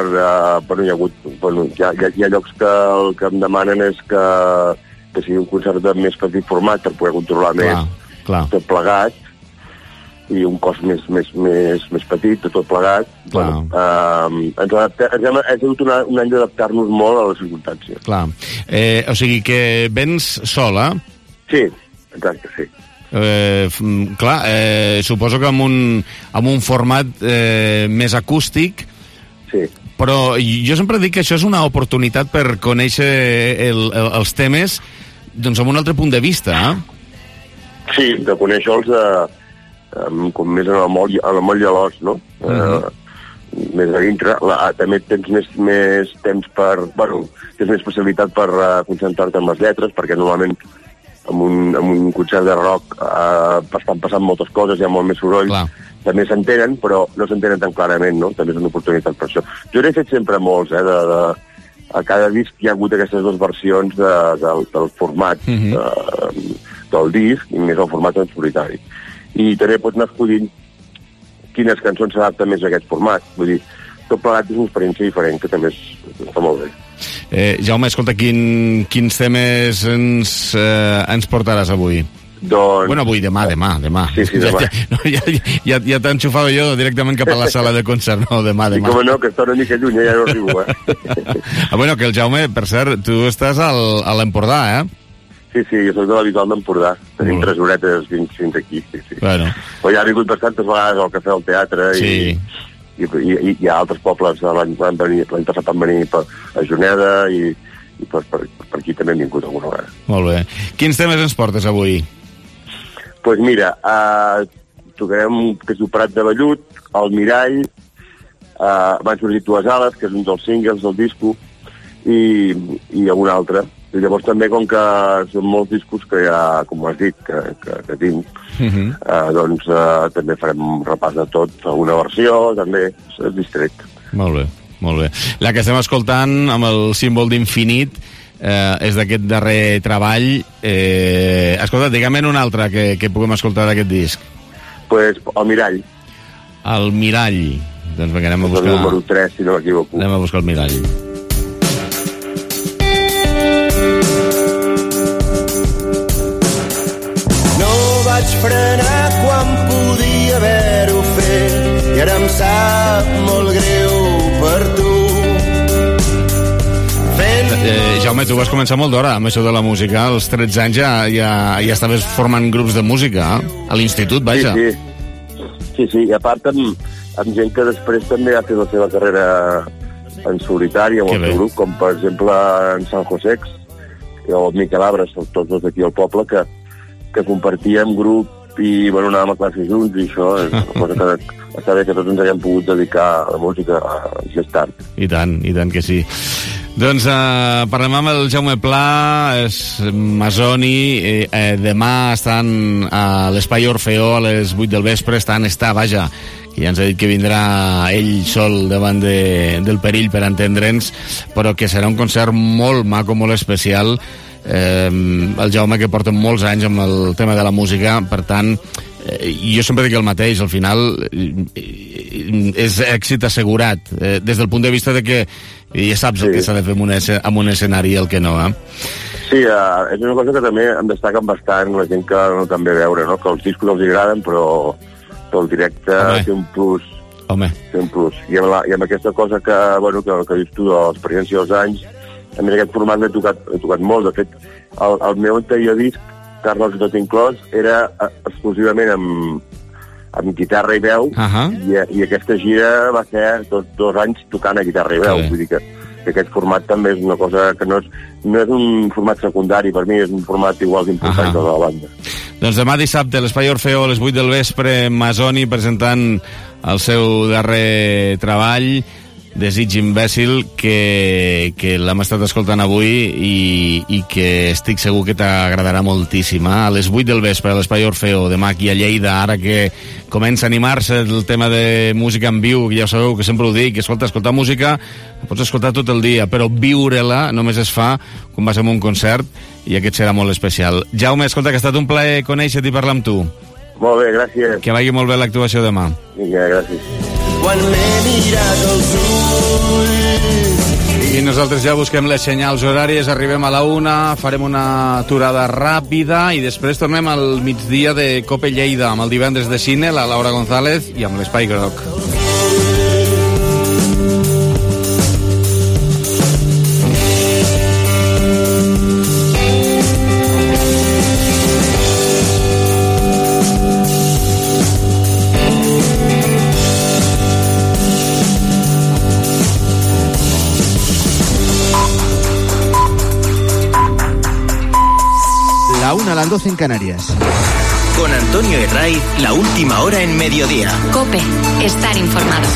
ha llocs que el que em demanen és que sigui un concert de més petit format per poder controlar més tot plegat, i un cos més petit, tot plegat. Bueno, ens ha sigut un any d'adaptar-nos molt a les circumstàncies. Clar. O sigui que vens sola? Sí, exacte, sí. Clar, suposo que amb un format més acústic, sí. Però jo sempre dic que això és una oportunitat per conèixer els temes doncs amb un altre punt de vista, Sí, de conèixer-los com més en el moll i a l'os, no? Més a dintre. També tens més temps per... Bueno, tens més possibilitat per concentrar-te en les lletres, perquè normalment en un concert de rock estan passant moltes coses, hi ha molt més soroll. Clar. També s'entenen, però no s'entenen tan clarament, no? També és una oportunitat per això. Jo n'he fet sempre molts, a cada disc hi ha hagut aquestes dues versions del format del disc, i més el format en solitari. I també pots anar escollint quines cançons s'adapten més a aquest format. Vull dir, tot plegat és una experiència diferent, que també està molt bé. Jaume, escolta, quins temes ens portaràs avui? Doncs... Bueno, avui, demà. Sí, demà. Ja t'he enxufado jo directament cap a la sala de concert, no, demà. I com no, que està una mica lluny, ja no arribo, Bueno, que el Jaume, per cert, tu estàs a l'Empordà, Sí, jo soc de la Visual d'Empordà. Tenim 3 horetes fins aquí, sí. Bueno. Però ja he vingut bastantes vegades al Cafè del Teatre i hi ha altres pobles. L'any passat van venir a Juneda i per aquí també hem vingut alguna vegada. Molt bé. Quins temes ens portes avui? Doncs mira, tocarem que és Prat de Vellut, El Mirall, van sorgir Dues Ales, que és un dels singles del disco, i algun altre. I llavors també, com que són molts discos que ja, com has dit, que tinc, doncs també farem un repàs de tot, alguna versió, també, és distret. Molt bé. La que estem escoltant, amb el símbol d'infinit, és d'aquest darrer treball. Escolta, digue'm un altre que puguem escoltar d'aquest disc. Pues El Mirall. El Mirall. Doncs vinga, anem a buscar... El número 3, si no m'equivoco. Anem a buscar El Mirall. Vaig frenar quan podia haver-ho fet i ara em sap molt greu per tu. Jaume, tu vas començar molt d'hora amb això de la música. Als 13 anys ja estaves formant grups de música, a l'institut, vaja. Sí, i a part amb gent que després també ha fet la seva carrera en solitari amb el seu grup, com per exemple en San Josex o el Miquel Abres, tots dos d'aquí al poble, que compartíem grup i anàvem a classe junts, i això és una cosa que està bé que tots ens haguem pogut dedicar a la música més tard. I tant que sí. Doncs parlem amb el Jaume Pla, és Masoni, demà estan a l'Espai Orfeó a les 8 del vespre, vaja, que ja ens ha dit que vindrà ell sol davant del perill per entendre'ns, però que serà un concert molt maco, molt especial. El Jaume, que porta molts anys amb el tema de la música, per tant, jo sempre dic el mateix, al final és èxit assegurat, des del punt de vista de que ja saps el que s'ha de fer amb un escenari i el que no, Sí, és una cosa que també em destaquen bastant la gent que no també veure, no? Que els discos els agraden, però el directe té un plus. Té un plus. I amb aquesta cosa que dius tu, de l'experiència dels anys, a més aquest format l'he tocat molt. De fet, el meu anterior disc, Carlos i tot inclòs, era exclusivament amb guitarra i veu, i aquesta gira va ser 2 anys tocant a guitarra i veu. Vull dir que aquest format també és una cosa que no és un format secundari per mi, és un format igual d'important de la banda. Doncs demà dissabte, a l'Espai Orfeó, a les 8 del vespre, Masoni presentant el seu darrer treball, Desig imbècil, que l'hem estat escoltant avui i que estic segur que t'agradarà moltíssim. A les 8 del vespre a l'Espai Orfeó, demà aquí a Lleida, ara que comença a animar-se el tema de música en viu, que ja sabeu que sempre ho dic, escoltar música la pots escoltar tot el dia, però viure-la només es fa quan vas a un concert, i aquest serà molt especial. Jaume, escolta, que ha estat un plaer conèixer-te i parlar amb tu. Molt bé, gràcies. Que vagi molt bé l'actuació demà. Vinga, gràcies. Quan m'he mirat els ulls i I nosaltres ja busquem les senyals horàries, arribem a la 1, farem una aturada ràpida i després tornem al migdia de Cope Lleida amb el divendres de cine, la Laura González i amb l'Espai Groc. A las 12 en Canarias. Con Antonio Herraiz, la última hora en mediodía. COPE, estar informado.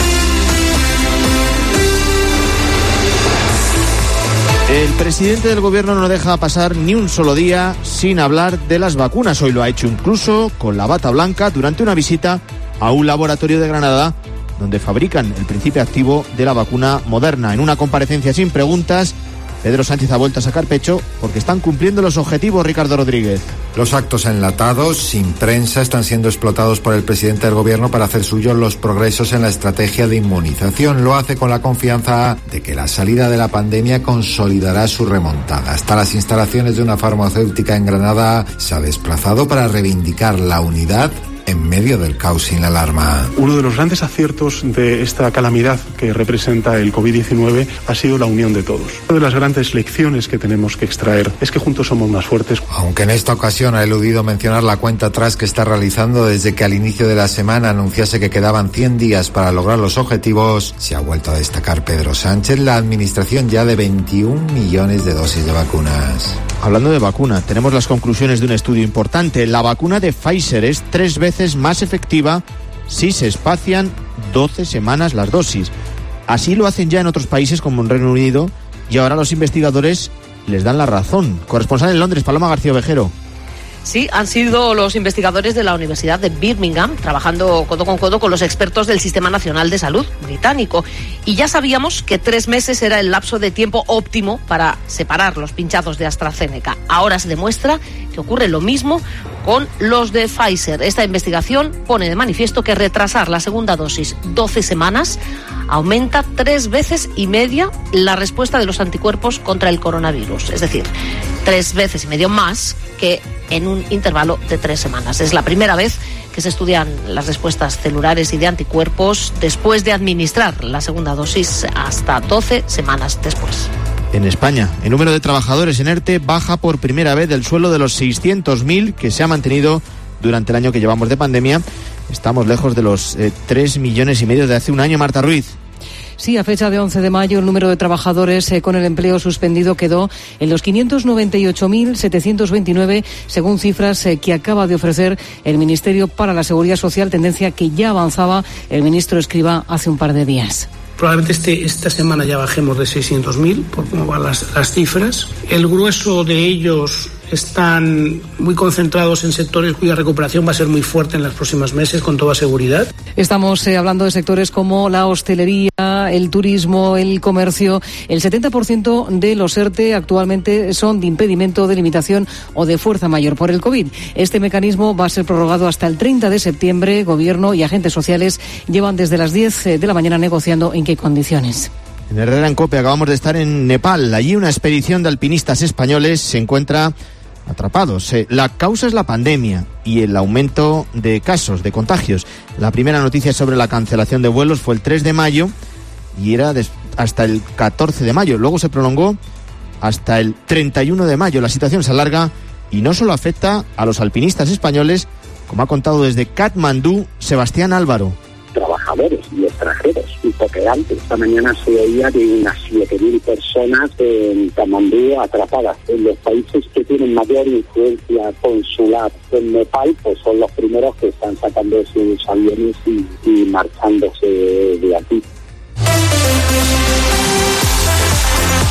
El presidente del gobierno no deja pasar ni un solo día sin hablar de las vacunas. Hoy lo ha hecho incluso con la bata blanca durante una visita a un laboratorio de Granada donde fabrican el principio activo de la vacuna Moderna. En una comparecencia sin preguntas, Pedro Sánchez ha vuelto a sacar pecho porque están cumpliendo los objetivos, Ricardo Rodríguez. Los actos enlatados, sin prensa, están siendo explotados por el presidente del gobierno para hacer suyos los progresos en la estrategia de inmunización. Lo hace con la confianza de que la salida de la pandemia consolidará su remontada. Hasta las instalaciones de una farmacéutica en Granada se ha desplazado para reivindicar la unidad en medio del caos sin alarma. Uno de los grandes aciertos de esta calamidad que representa el COVID-19 ha sido la unión de todos. Una de las grandes lecciones que tenemos que extraer es que juntos somos más fuertes. Aunque en esta ocasión ha eludido mencionar la cuenta atrás que está realizando desde que al inicio de la semana anunciase que quedaban 100 días para lograr los objetivos, se ha vuelto a destacar Pedro Sánchez la administración ya de 21 millones de dosis de vacunas. Hablando de vacuna, tenemos las conclusiones de un estudio importante. La vacuna de Pfizer es 3 veces más efectiva si se espacian 12 semanas las dosis. Así lo hacen ya en otros países como en Reino Unido y ahora los investigadores les dan la razón. Corresponsal en Londres, Paloma García Ovejero. Sí, han sido los investigadores de la Universidad de Birmingham, trabajando codo con codo con los expertos del Sistema Nacional de Salud británico. Y ya sabíamos que 3 meses era el lapso de tiempo óptimo para separar los pinchazos de AstraZeneca. Ahora se demuestra que ocurre lo mismo con los de Pfizer. Esta investigación pone de manifiesto que retrasar la segunda dosis 12 semanas aumenta 3 veces y media la respuesta de los anticuerpos contra el coronavirus. Es decir, 3 veces y medio más que en un intervalo de 3 semanas. Es la primera vez que se estudian las respuestas celulares y de anticuerpos después de administrar la segunda dosis hasta 12 semanas después. En España, el número de trabajadores en ERTE baja por primera vez del suelo de los 600.000 que se ha mantenido durante el año que llevamos de pandemia. Estamos lejos de los 3,5 millones de hace un año. Marta Ruiz. Sí, a fecha de 11 de mayo, el número de trabajadores con el empleo suspendido quedó en los 598.729, según cifras que acaba de ofrecer el Ministerio para la Seguridad Social, tendencia que ya avanzaba el ministro Escrivá hace un par de días. Probablemente esta semana ya bajemos de 600.000, por cómo van las cifras. El grueso de ellos están muy concentrados en sectores cuya recuperación va a ser muy fuerte en los próximos meses, con toda seguridad. Estamos hablando de sectores como la hostelería, el turismo, el comercio. El 70% de los ERTE actualmente son de impedimento, de limitación o de fuerza mayor por el COVID. Este mecanismo va a ser prorrogado hasta el 30 de septiembre. Gobierno y agentes sociales llevan desde las 10 de la mañana negociando en qué condiciones. En Herrera en Cope acabamos de estar en Nepal. Allí una expedición de alpinistas españoles se encuentra atrapados. La causa es la pandemia y el aumento de casos, de contagios. La primera noticia sobre la cancelación de vuelos fue el 3 de mayo y era hasta el 14 de mayo. Luego se prolongó hasta el 31 de mayo. La situación se alarga y no solo afecta a los alpinistas españoles, como ha contado desde Katmandú Sebastián Álvaro. Trabajadores y extranjeros y cooperantes. Esta mañana se oía de unas 7.000 personas en Katmandú atrapadas. En los países que tienen mayor influencia consular en Nepal, pues son los primeros que están sacando sus aviones y marchándose de aquí.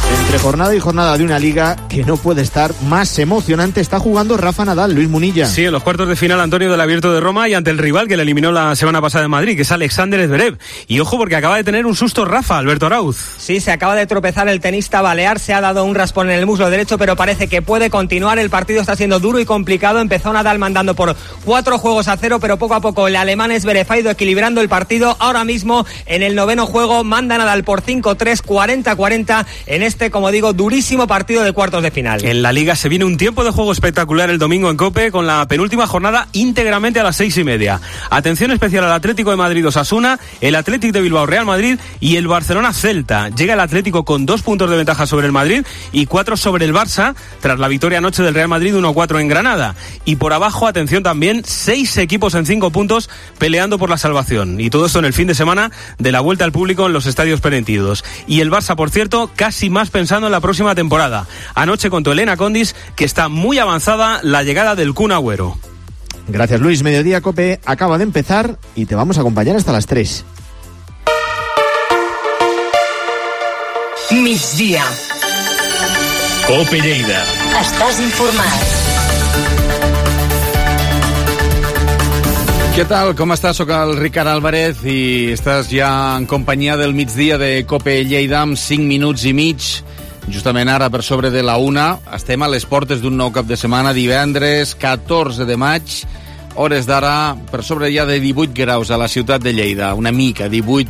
Entre jornada y jornada de una liga que no puede estar más emocionante, está jugando Rafa Nadal. Luis Munilla. Sí, en los cuartos de final Antonio del Abierto de Roma y ante el rival que le eliminó la semana pasada en Madrid, que es Alexander Zverev. Y ojo porque acaba de tener un susto Rafa, Alberto Arauz. Sí, se acaba de tropezar el tenista balear, se ha dado un raspón en el muslo derecho, pero parece que puede continuar. El partido está siendo duro y complicado. Empezó Nadal mandando por 4-0, pero poco a poco el alemán Zverev ha ido equilibrando el partido. Ahora mismo en el noveno juego manda Nadal por 5-3, 40-40 en este, como digo, durísimo partido de cuartos de final. En la Liga se viene un tiempo de juego espectacular el domingo en COPE, con la penúltima jornada íntegramente a las 6:30. Atención especial al Atlético de Madrid Osasuna, el Atlético de Bilbao Real Madrid y el Barcelona Celta. Llega el Atlético con 2 puntos de ventaja sobre el Madrid y 4 sobre el Barça, tras la victoria anoche del Real Madrid 1-4 en Granada. Y por abajo, atención también, 6 equipos en 5 puntos peleando por la salvación. Y todo esto en el fin de semana de la vuelta al público en los estadios permitidos. Y el Barça, por cierto, casi más pensando en la próxima temporada. Anoche contó Elena Condis que está muy avanzada la llegada del Kun Agüero. Gracias, Luis. Mediodía COPE acaba de empezar y te vamos a acompañar hasta las 3. Migdia. COPE Lleida. Estàs informat. Què tal? Com estàs? Soc el Ricard Álvarez i estàs ja en companyia del migdia de COPE Lleida amb 5 minuts i mig. Justament ara, per sobre de la 1, estem a les portes d'un nou cap de setmana, divendres 14 de maig, hores d'ara, per sobre ja de 18 graus a la ciutat de Lleida, una mica,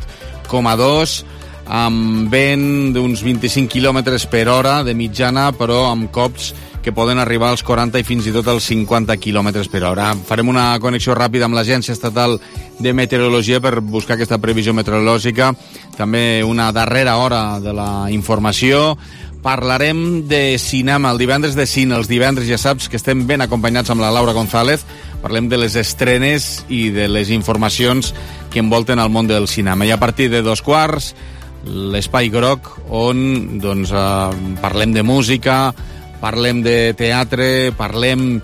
18,2, amb vent d'uns 25 km per hora de mitjana, però amb cops que poden arribar als 40 i fins i tot als 50 km per hora. Farem una connexió ràpida amb l'Agència Estatal de Meteorologia per buscar aquesta previsió meteorològica, també una darrera hora de la informació. Parlarem de cinema, el divendres de cine. Els divendres ja saps que estem ben acompanyats amb la Laura González. Parlem de les estrenes i de les informacions que envolten el món del cinema. I a partir de 2:15, l'Espai Groc, on doncs, parlem de música, parlem de teatre, parlem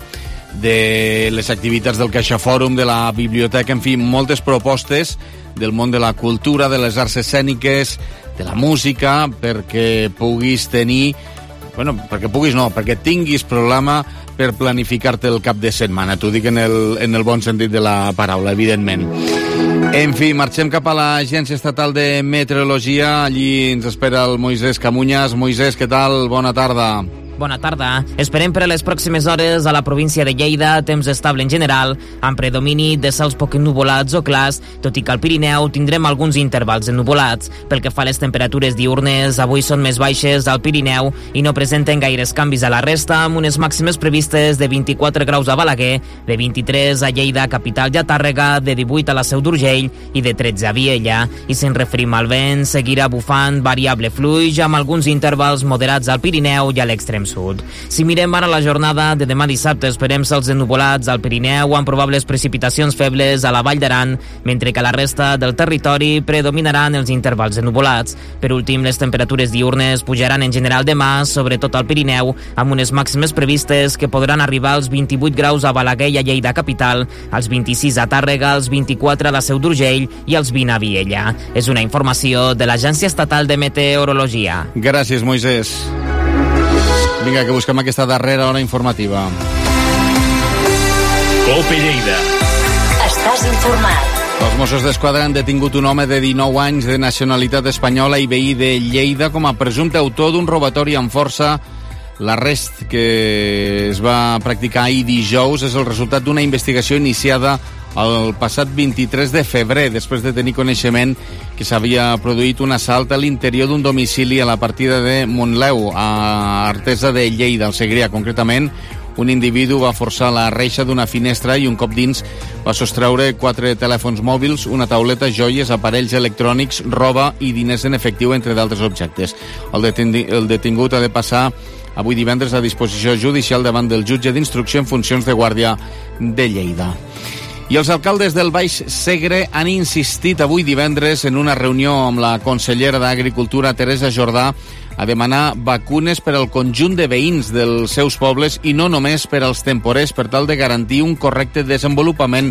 de les activitats del CaixaFòrum, de la biblioteca, en fi, moltes propostes del món de la cultura, de les arts escèniques, de la música, perquè puguis tenir... Bueno, perquè puguis no, perquè tinguis programa per planificar-te el cap de setmana. T'ho dic en el bon sentit de la paraula, evidentment. En fi, marxem cap a l'Agència Estatal de Meteorologia. Allí ens espera el Moisés Camuñas. Moisés, què tal? Bona tarda. Bona tarda. Esperem per a les pròximes hores a la província de Lleida temps estable en general, amb predomini de cels poc ennuvolats o clars, tot i que al Pirineu tindrem alguns intervals ennuvolats. Pel que fa a les temperatures diurnes, avui són més baixes al Pirineu i no presenten gaires canvis a la resta, amb unes màximes previstes de 24 graus a Balaguer, de 23 a Lleida, capital i a Tàrrega, de 18 a la Seu d'Urgell i de 13 a Viella. I si ens referim al vent, seguirà bufant variable fluix, amb alguns intervals moderats al Pirineu i a l'extrem sud. Si mirem ara la jornada de demà dissabte, esperem cels ennuvolats al Pirineu amb probables precipitacions febles a la Vall d'Aran, mentre que a la resta del territori predominaran els intervals ennuvolats. Per últim, les temperatures diurnes pujaran en general demà, sobretot al Pirineu, amb unes màximes previstes que podran arribar als 28 graus a Balaguer i a Lleida capital, als 26 a Tàrrega, als 24 a la Seu d'Urgell i als 20 a Viella. És una informació de l'Agència Estatal de Meteorologia. Gràcies, Moisés. Vinga, que busquem aquesta darrera hora informativa. COPE Lleida. Estàs informat. Els Mossos d'Esquadra han detingut un home de 19 anys de nacionalitat espanyola i veí de Lleida com a presumpte autor d'un robatori amb força. L'arrest que es va practicar ahir dijous és el resultat d'una investigació iniciada el passat 23 de febrer, després de tenir coneixement que s'havia produït un assalt a l'interior d'un domicili a la partida de Montleu, a Artesa de Lleida, al Segrià. Concretament, un individu va forçar la reixa d'una finestra i un cop dins va sostreure 4 telèfons mòbils, una tauleta, joies, aparells electrònics, roba i diners en efectiu, entre d'altres objectes. El detingut ha de passar avui divendres a disposició judicial davant del jutge d'instrucció en funcions de guàrdia de Lleida. I els alcaldes del Baix Segre han insistit avui divendres en una reunió amb la consellera d'Agricultura, Teresa Jordà, a demanar vacunes per al conjunt de veïns dels seus pobles i no només per als temporers, per tal de garantir un correcte desenvolupament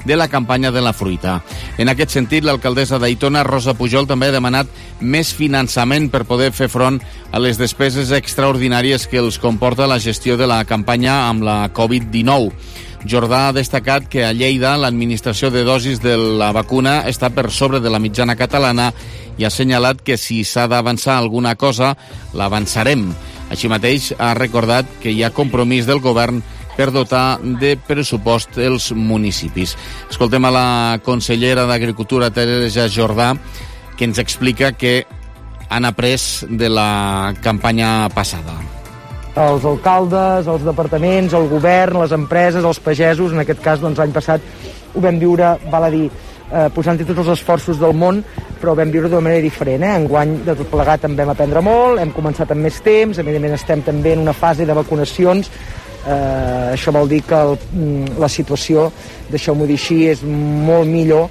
de la campanya de la fruita. En aquest sentit, l'alcaldessa d'Aitona, Rosa Pujol, també ha demanat més finançament per poder fer front a les despeses extraordinàries que els comporta la gestió de la campanya amb la Covid-19. Jordà ha destacat que a Lleida l'administració de dosis de la vacuna està per sobre de la mitjana catalana i ha assenyalat que si s'ha d'avançar alguna cosa, l'avançarem. Així mateix ha recordat que hi ha compromís del govern per dotar de pressupost els municipis. Escoltem a la consellera d'Agricultura, Teresa Jordà, que ens explica que han après de la campanya passada. Els alcaldes, els departaments, el govern, les empreses, els pagesos, en aquest cas, doncs, l'any passat ho vam viure, val a dir, posant-hi tots els esforços del món, però ho vam viure d'una manera diferent. Enguany, de tot plegat, en vam aprendre molt, hem començat amb més temps, evidentment estem també en una fase de vacunacions. Això vol dir que la situació, deixeu-m'ho dir així, és molt millor.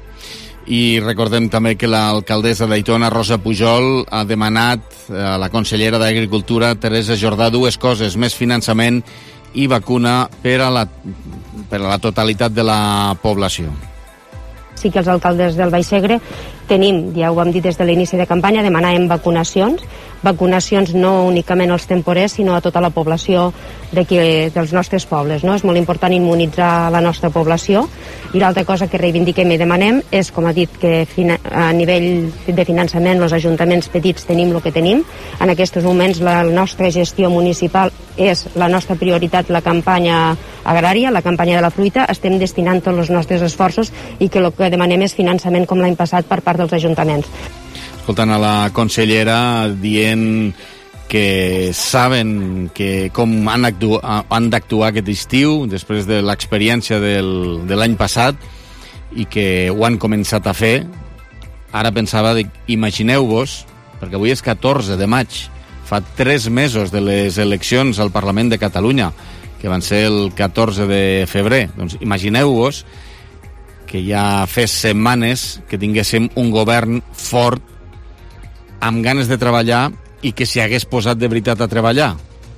I recordem també que l'alcaldessa d'Aitona, Rosa Pujol, ha demanat a la consellera d'Agricultura, Teresa Jordà, dues coses: més finançament i vacuna per a la totalitat de la població. Sí que els alcaldes del Baix Segre tenim, ja ho hem dit des de l'inici de campanya, demanàvem vacunacions no únicament als temporers, sinó a tota la població dels nostres pobles. No? És molt important immunitzar la nostra població. I l'altra cosa que reivindiquem i demanem és, com ha dit, que a nivell de finançament els ajuntaments petits tenim el que tenim. En aquests moments la nostra gestió municipal és la nostra prioritat, la campanya agrària, la campanya de la fruita. Estem destinant tots els nostres esforços i que el que demanem és finançament com l'any passat per part dels ajuntaments. Escoltant a la consellera dient que saben que com han d'actuar aquest estiu després de l'experiència de l'any passat i que ho han començat a fer. Ara pensava, imagineu-vos, perquè avui és 14 de maig, fa 3 mesos de les eleccions al Parlament de Catalunya, que van ser el 14 de febrer. Doncs imagineu-vos que ja fes setmanes que tinguéssim un govern fort, amb ganes de treballar i que s'hi hagués posat de veritat a treballar.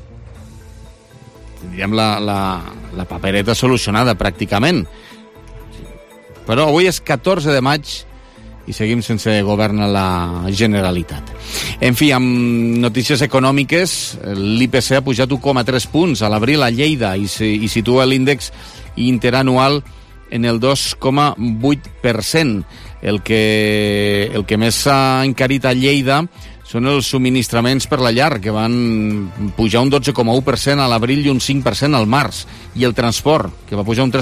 Tindríem la papereta solucionada, pràcticament. Però avui és 14 de maig i seguim sense govern a la Generalitat. En fi, amb notícies econòmiques, l'IPC ha pujat 1,3 punts a l'abril a Lleida i situa l'índex interanual en el 2,8%. El que més s'ha encarit a Lleida són els subministraments per la llar, que van pujar un 12,1% a l'abril i un 5% al març, i el transport, que va pujar un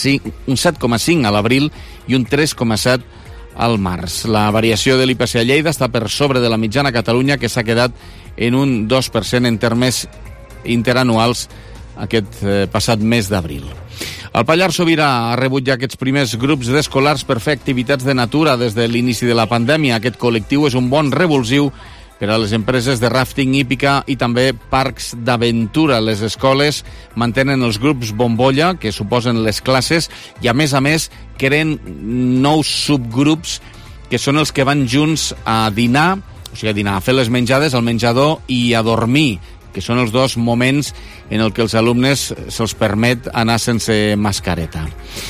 7,5% a l'abril i un 3,7% al març. La variació de l'IPC a Lleida està per sobre de la mitjana a Catalunya, que s'ha quedat en un 2% en termes interanuals aquest passat mes d'abril. El Pallars Sobirà ha rebut ja aquests primers grups d'escolars per fer activitats de natura des de l'inici de la pandèmia. Aquest col·lectiu és un bon revulsiu per a les empreses de ràfting hípica i també parcs d'aventura. Les escoles mantenen els grups bombolla, que suposen les classes, i a més, creen nous subgrups que són els que van junts a dinar, a fer les menjades al menjador i a dormir, que són els dos moments en el que els alumnes se'ls permet anar sense mascareta.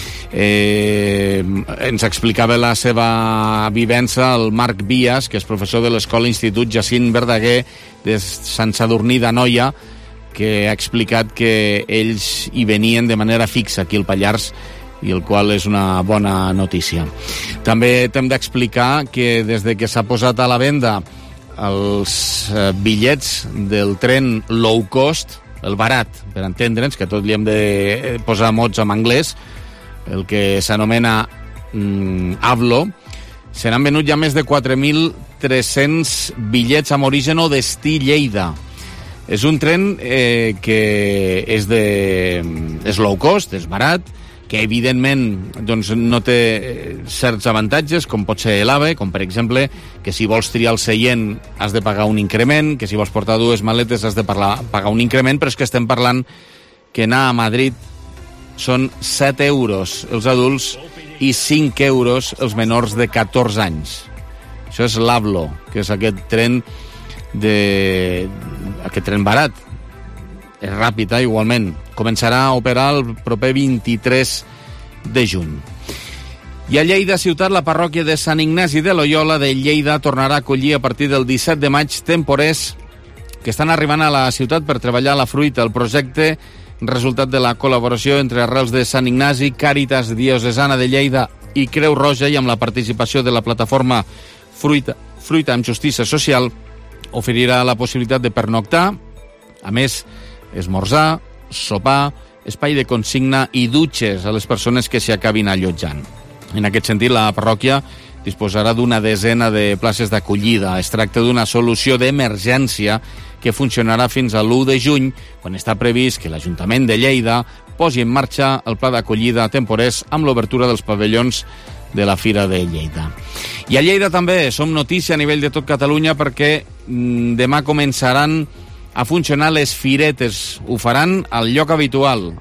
Ens explicava la seva vivència el Marc Vias, que és professor de l'Escola Institut Jacint Verdaguer de Sant Sadurní d'Anoia, que ha explicat que ells hi venien de manera fixa aquí al Pallars, i el qual és una bona notícia. També t'hem d'explicar que des de que s'ha posat a la venda els bitllets del tren low cost, el barat, per entendre'ns, que tot li hem de posar mots en anglès, el que s'anomena Avlo, se n'han venut ja més de 4.300 bitllets amb origen o destí Lleida. És un tren que és low cost, és barat, que evidentment doncs, no té certs avantatges, com pot ser l'AVE, com per exemple que si vols triar el seient has de pagar un increment, que si vols portar dues maletes has de pagar un increment, però és que estem parlant que anar a Madrid són 7 euros els adults i 5 euros els menors de 14 anys. Això és l'Avlo, que és aquest tren barat. És ràpid, igualment. Començarà a operar el proper 23 de juny. I a Lleida ciutat, la parròquia de Sant Ignasi de Loyola de Lleida tornarà a acollir a partir del 17 de maig temporers que estan arribant a la ciutat per treballar la fruita. El projecte, resultat de la col·laboració entre Arrels de Sant Ignasi, Càritas Diocesana de Lleida i Creu Roja, i amb la participació de la plataforma Fruita amb Justícia Social, oferirà la possibilitat de pernoctar, a més, esmorzar, sopar, espai de consigna i dutxes a les persones que s'hi acabin allotjant. En aquest sentit, la parròquia disposarà d'una desena de places d'acollida. Es tracta d'una solució d'emergència que funcionarà fins a l'1 de juny, quan està previst que l'Ajuntament de Lleida posi en marxa el pla d'acollida a temporers amb l'obertura dels pavellons de la Fira de Lleida. I a Lleida també som notícia a nivell de tot Catalunya perquè demà començaran a funcionar les firetes. Ho faran al lloc habitual,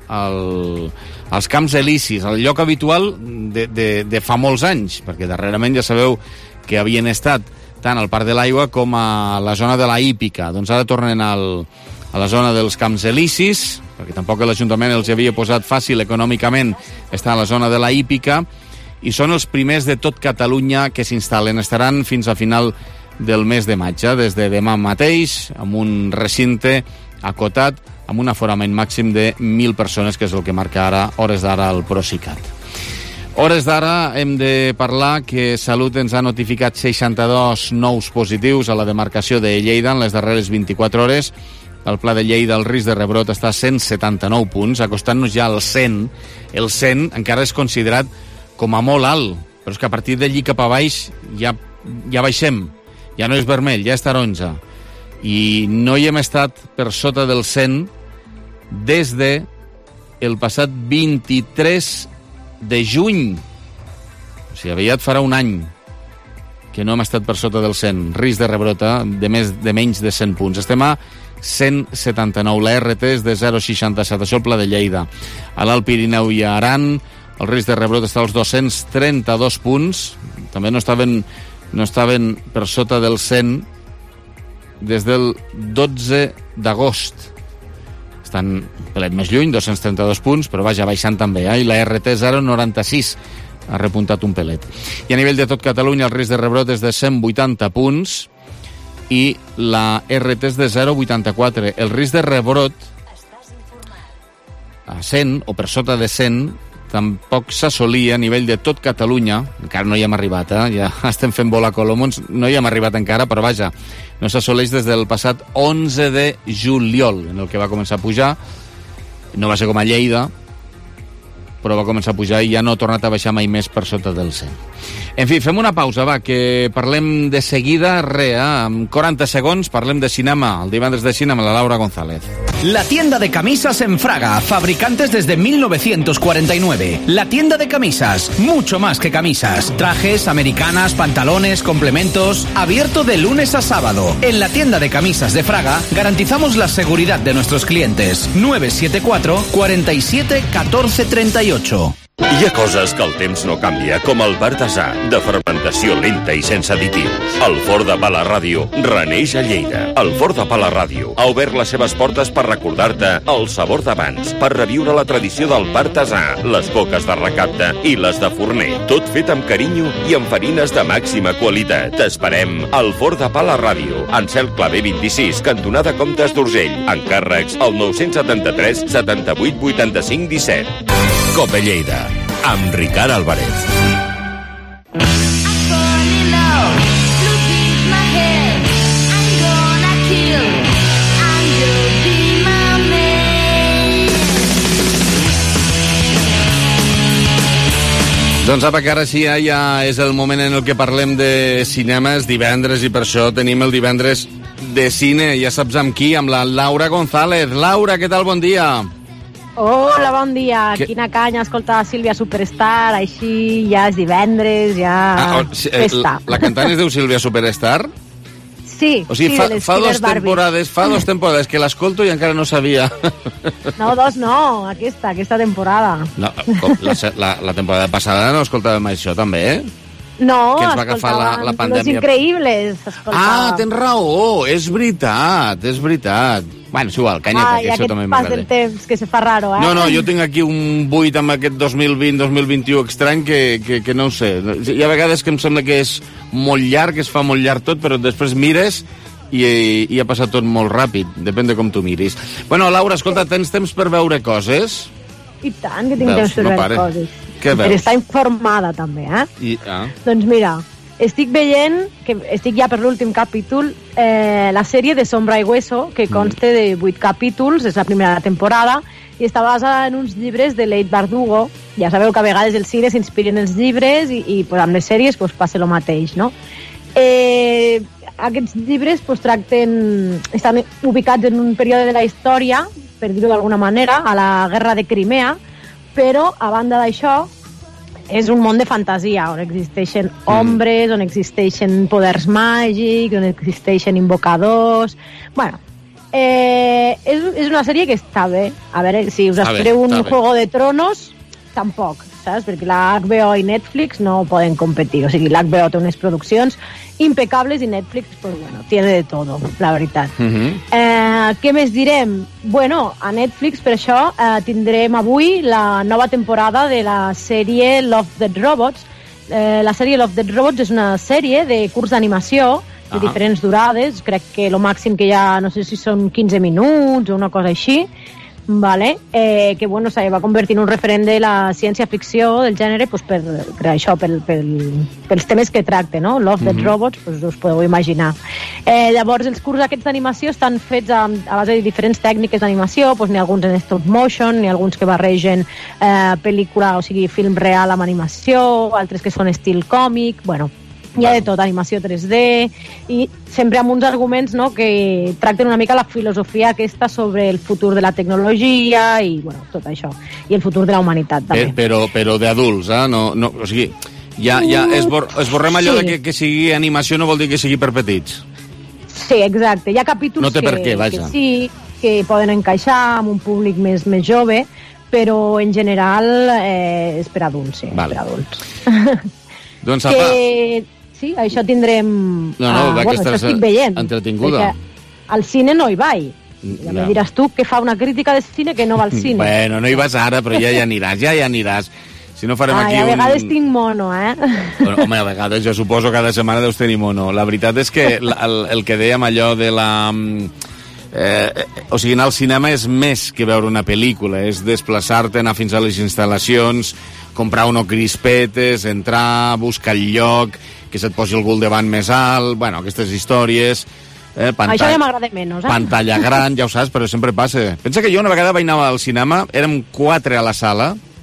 als Camps Elisis, al lloc habitual de fa molts anys, perquè darrerament ja sabeu que havien estat tant al Parc de l'Aigua com a la zona de la Hípica. Doncs ara tornen a la zona dels Camps Elisis, perquè tampoc l'Ajuntament els havia posat fàcil econòmicament estar a la zona de la Hípica, i són els primers de tot Catalunya que s'instal·len. Estaran fins a final del mes de maig, des de demà mateix, amb un recinte acotat, amb un aforament màxim de 1.000 persones, que és el que marca ara, hores d'ara, el Procicat. Hores d'ara hem de parlar que Salut ens ha notificat 62 nous positius a la demarcació de Lleida en les darreres 24 hores. El Pla de Lleida, el risc de rebrot està a 179 punts, acostant-nos ja al 100. El 100 encara és considerat com a molt alt, però és que a partir d'allí cap a baix ja baixem. Ja no és vermell, ja és taronja. I no hi hem estat per sota del 100 des de el passat 23 de juny. O sigui, aviat farà un any que no hem estat per sota del 100. Risc de rebrota de menys de 100 punts. Estem a 179. La RT és de 0,67. Això el Pla de Lleida. A l'Alt Pirineu i a Aran el risc de rebrot està als 232 punts. També no estaven per sota del 100 des del 12 d'agost. Estan un pelet més lluny, 232 punts, però vaja, baixant també. I la RT 0,96 ha repuntat un pelet. I a nivell de tot Catalunya el risc de rebrot és de 180 punts i la RT és de 0,84. El risc de rebrot a 100 o per sota de 100 tampoc s'assolia a nivell de tot Catalunya. Encara no hi hem arribat, ja estem fent volar colomons, no hi hem arribat encara, però vaja, no s'assoleix des del passat 11 de juliol, en el que va començar a pujar. No va ser com a Lleida, però va començar a pujar i ja no ha tornat a baixar mai més per sota del 100. En fi, fem una pausa, va, que parlem de seguida, en 40 segons parlem de cinema, el divendres de cine amb la Laura González. La tienda de camisas en Fraga, fabricantes desde 1949. La tienda de camisas, mucho más que camisas. Trajes, americanas, pantalones, complementos, abierto de lunes a sábado. En la tienda de camisas de Fraga garantizamos la seguridad de nuestros clientes. 974 47 14 38. Hi ha coses que el temps no canvia, com el Partasà, de fermentació lenta i sense additius. El Forn de Pa La Ràdio reneix a Lleida. El Forn de Pa La Ràdio ha obert les seves portes per recordar-te el sabor d'abans, per reviure la tradició del Partasà, les coques de recapte i les de forner. Tot fet amb carinyo i amb farines de màxima qualitat. T'esperem al Forn de Pa La Ràdio, en Cel Clavé 26, cantonada Comtes d'Urgell. Encàrrecs al 973 78 85 17. Cope Lleida, amb Ricard Álvarez. Doncs apa, que ara sí, ja és el moment en el que parlem de cinema, és divendres, i per això tenim el divendres de cine. Ja saps amb qui? Amb la Laura González. Laura, què tal? Bon dia. Hola, bon dia. Quina canya escoltar Sílvia Superstar, així ja és divendres, ja... festa. La cantant es diu Sílvia Superstar? Sí, o sigui, sí, fa dos temporades que l'escolto i encara no sabia. No, dos no, aquesta temporada. No, la temporada passada no escoltàvem això també, No, que ens va agafar la pandèmia. Los Increïbles, escoltàvem. Ah, tens raó, és veritat. Bueno, és igual, canyeta, que això també m'agrada. Ai, aquest pas del temps, que se fa raro, eh? No, jo tinc aquí un buit amb aquest 2020-2021 estrany que no ho sé. Hi ha vegades que em sembla que és molt llarg, que es fa molt llarg tot, però després mires i ha passat tot molt ràpid. Depèn de com tu miris. Bueno, Laura, escolta, tens temps per veure coses? I tant, que tinc temps per veure coses. Què veus? Per estar informada, també, eh? Doncs mira, estic veient, que estic ja per l'últim capítol, la sèrie de Sombra i Hueso, que consta de 8 capítols, és la primera temporada, i està basada en uns llibres de Leigh Bardugo. Ja sabeu que a vegades el cine s'inspira en els llibres i pues, amb les sèries pues, passa el mateix, no? Aquests llibres pues, estan ubicats en un període de la història, per dir-ho d'alguna manera, a la guerra de Crimea, però, a banda d'això, és un món de fantasia, on existeixen ombres, on existeixen poders màgics, on existeixen invocadors... Bueno, és una sèrie que està bé. A veure, si us espereu un Juego de Tronos, tampoc, saps? Perquè la HBO i Netflix no poden competir. O sigui, la HBO té unes produccions impecables i Netflix, pues bueno, tiene de todo, la veritat. Què més direm? Bueno, a Netflix, per això, tindrem avui la nova temporada de la sèrie Love, Death Robots. La sèrie Love, Death Robots és una sèrie de curts d'animació de diferents durades. Crec que el màxim que hi ha, no sé si són 15 minuts o una cosa així, vale? Que bueno, se va convertir en un referent de la ciència-ficció del gènere pues, per això, pels temes que tracta, no? Love, Death Robots, pues, us podeu imaginar. Llavors, els curts aquests d'animació estan fets a base de diferents tècniques d'animació, pues, n'hi ha alguns en stop motion, n'hi ha alguns que barregen pel·lícula, o sigui, film real amb animació, altres que són estil còmic, bueno, hi ha de tot, animació 3D, i sempre amb uns arguments, no, que tracten una mica la filosofia aquesta sobre el futur de la tecnologia i bueno, tot això, i el futur de la humanitat també. Però d'adults, no, o sigui, ja esborrem allò de que sigui animació no vol dir que sigui per petits. Sí, exacte, hi ha capítols no té per què, que sí, que poden encaixar amb un públic més jove, però en general és per adults, sí, per adults. Doncs apa... Sí, això tindrem... Bueno, això estic veient. Entretinguda. Al cine no hi vaig. Ja me diràs tu que fa una crítica de cine que no va al cine. Bueno, no hi vas ara, però ja aniràs. Si no farem aquí a vegades tinc mono, Bueno, home, a vegades, jo suposo cada setmana deus tenir mono. La veritat és que el que dèiem allò de la... o sigui, anar al cinema és més que veure una pel·lícula, és desplaçar-te, anar fins a les instal·lacions, comprar unos crispetes, entrar, buscar el lloc, que se't posi algú al davant més alt, bueno, aquestes històries... Això ja m'agrada menys, Pantalla gran, ja ho saps, però sempre passa. Pensa que jo una vegada vaig anar al cinema, érem 4 a la sala,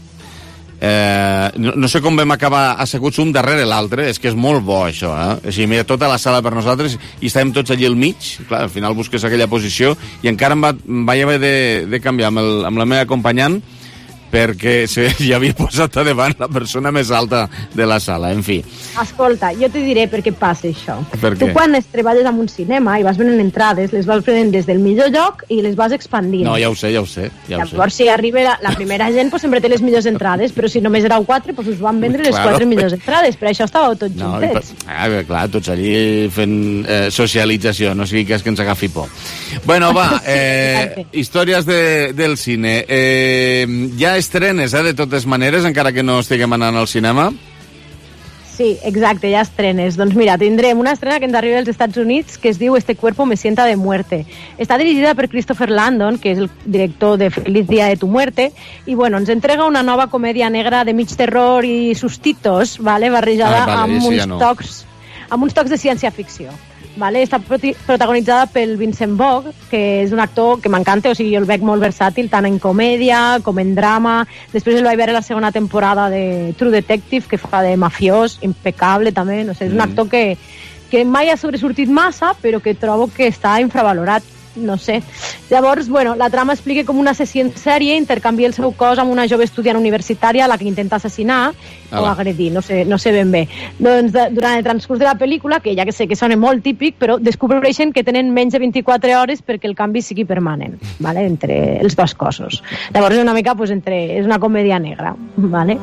no sé com vam acabar asseguts un darrere l'altre, és que és molt bo això, Així, mira, tota la sala per nosaltres i estàvem tots allí al mig, clar, al final busques aquella posició i encara em vaig haver de canviar amb la meva acompanyant perquè hi havia posat a davant la persona més alta de la sala, en fi. Escolta, jo te diré per què passa això. Per què? Tu quan treballes en un cinema i vas venent entrades, les vas prenent des del millor lloc i les vas expandint. No, ja ho sé. Llavors, si arriba la primera gent, pues, sempre té les millors entrades, però si només éreu 4, pues us van vendre les 4 millors entrades, per això estàveu tots juntets. Clar, tots allí fent socialització, no sigui que ens agafi por. Bueno, va, històries del cine. Ja estrenes, de totes maneres, encara que no estiguem anant al cinema? Sí, exacte, ja estrenes. Doncs mira, tindrem una estrena que ens arriba dels Estats Units que es diu Este cuerpo me sienta de muerte. Està dirigida per Christopher Landon, que és el director de Feliz día de tu muerte, i bueno, ens entrega una nova comèdia negra de mig terror i sustitos, barrejada amb uns tocs de ciència-ficció. Està protagonitzada pel Vincent Vaughn, que és un actor que m'encanta, o sigui, jo el veig molt versàtil, tant en comèdia com en drama. Després el vaig veure la segona temporada de True Detective, que fa de mafiós, impecable també, no sé, és un actor que mai ha sobresortit massa, però que trobo que està infravalorat, no sé. Llavors, bueno, la trama explica com un assassí en sèrie intercanvia el seu cos amb una jove estudiant universitària a la que intenta assassinar o agredir, no sé ben bé. Doncs durant el transcurs de la pel·lícula, que ja que sé que sona molt típic, però descobreixen que tenen menys de 24 hores perquè el canvi sigui permanent, entre els dos cossos. Llavors és una mica, és una comèdia negra, vale?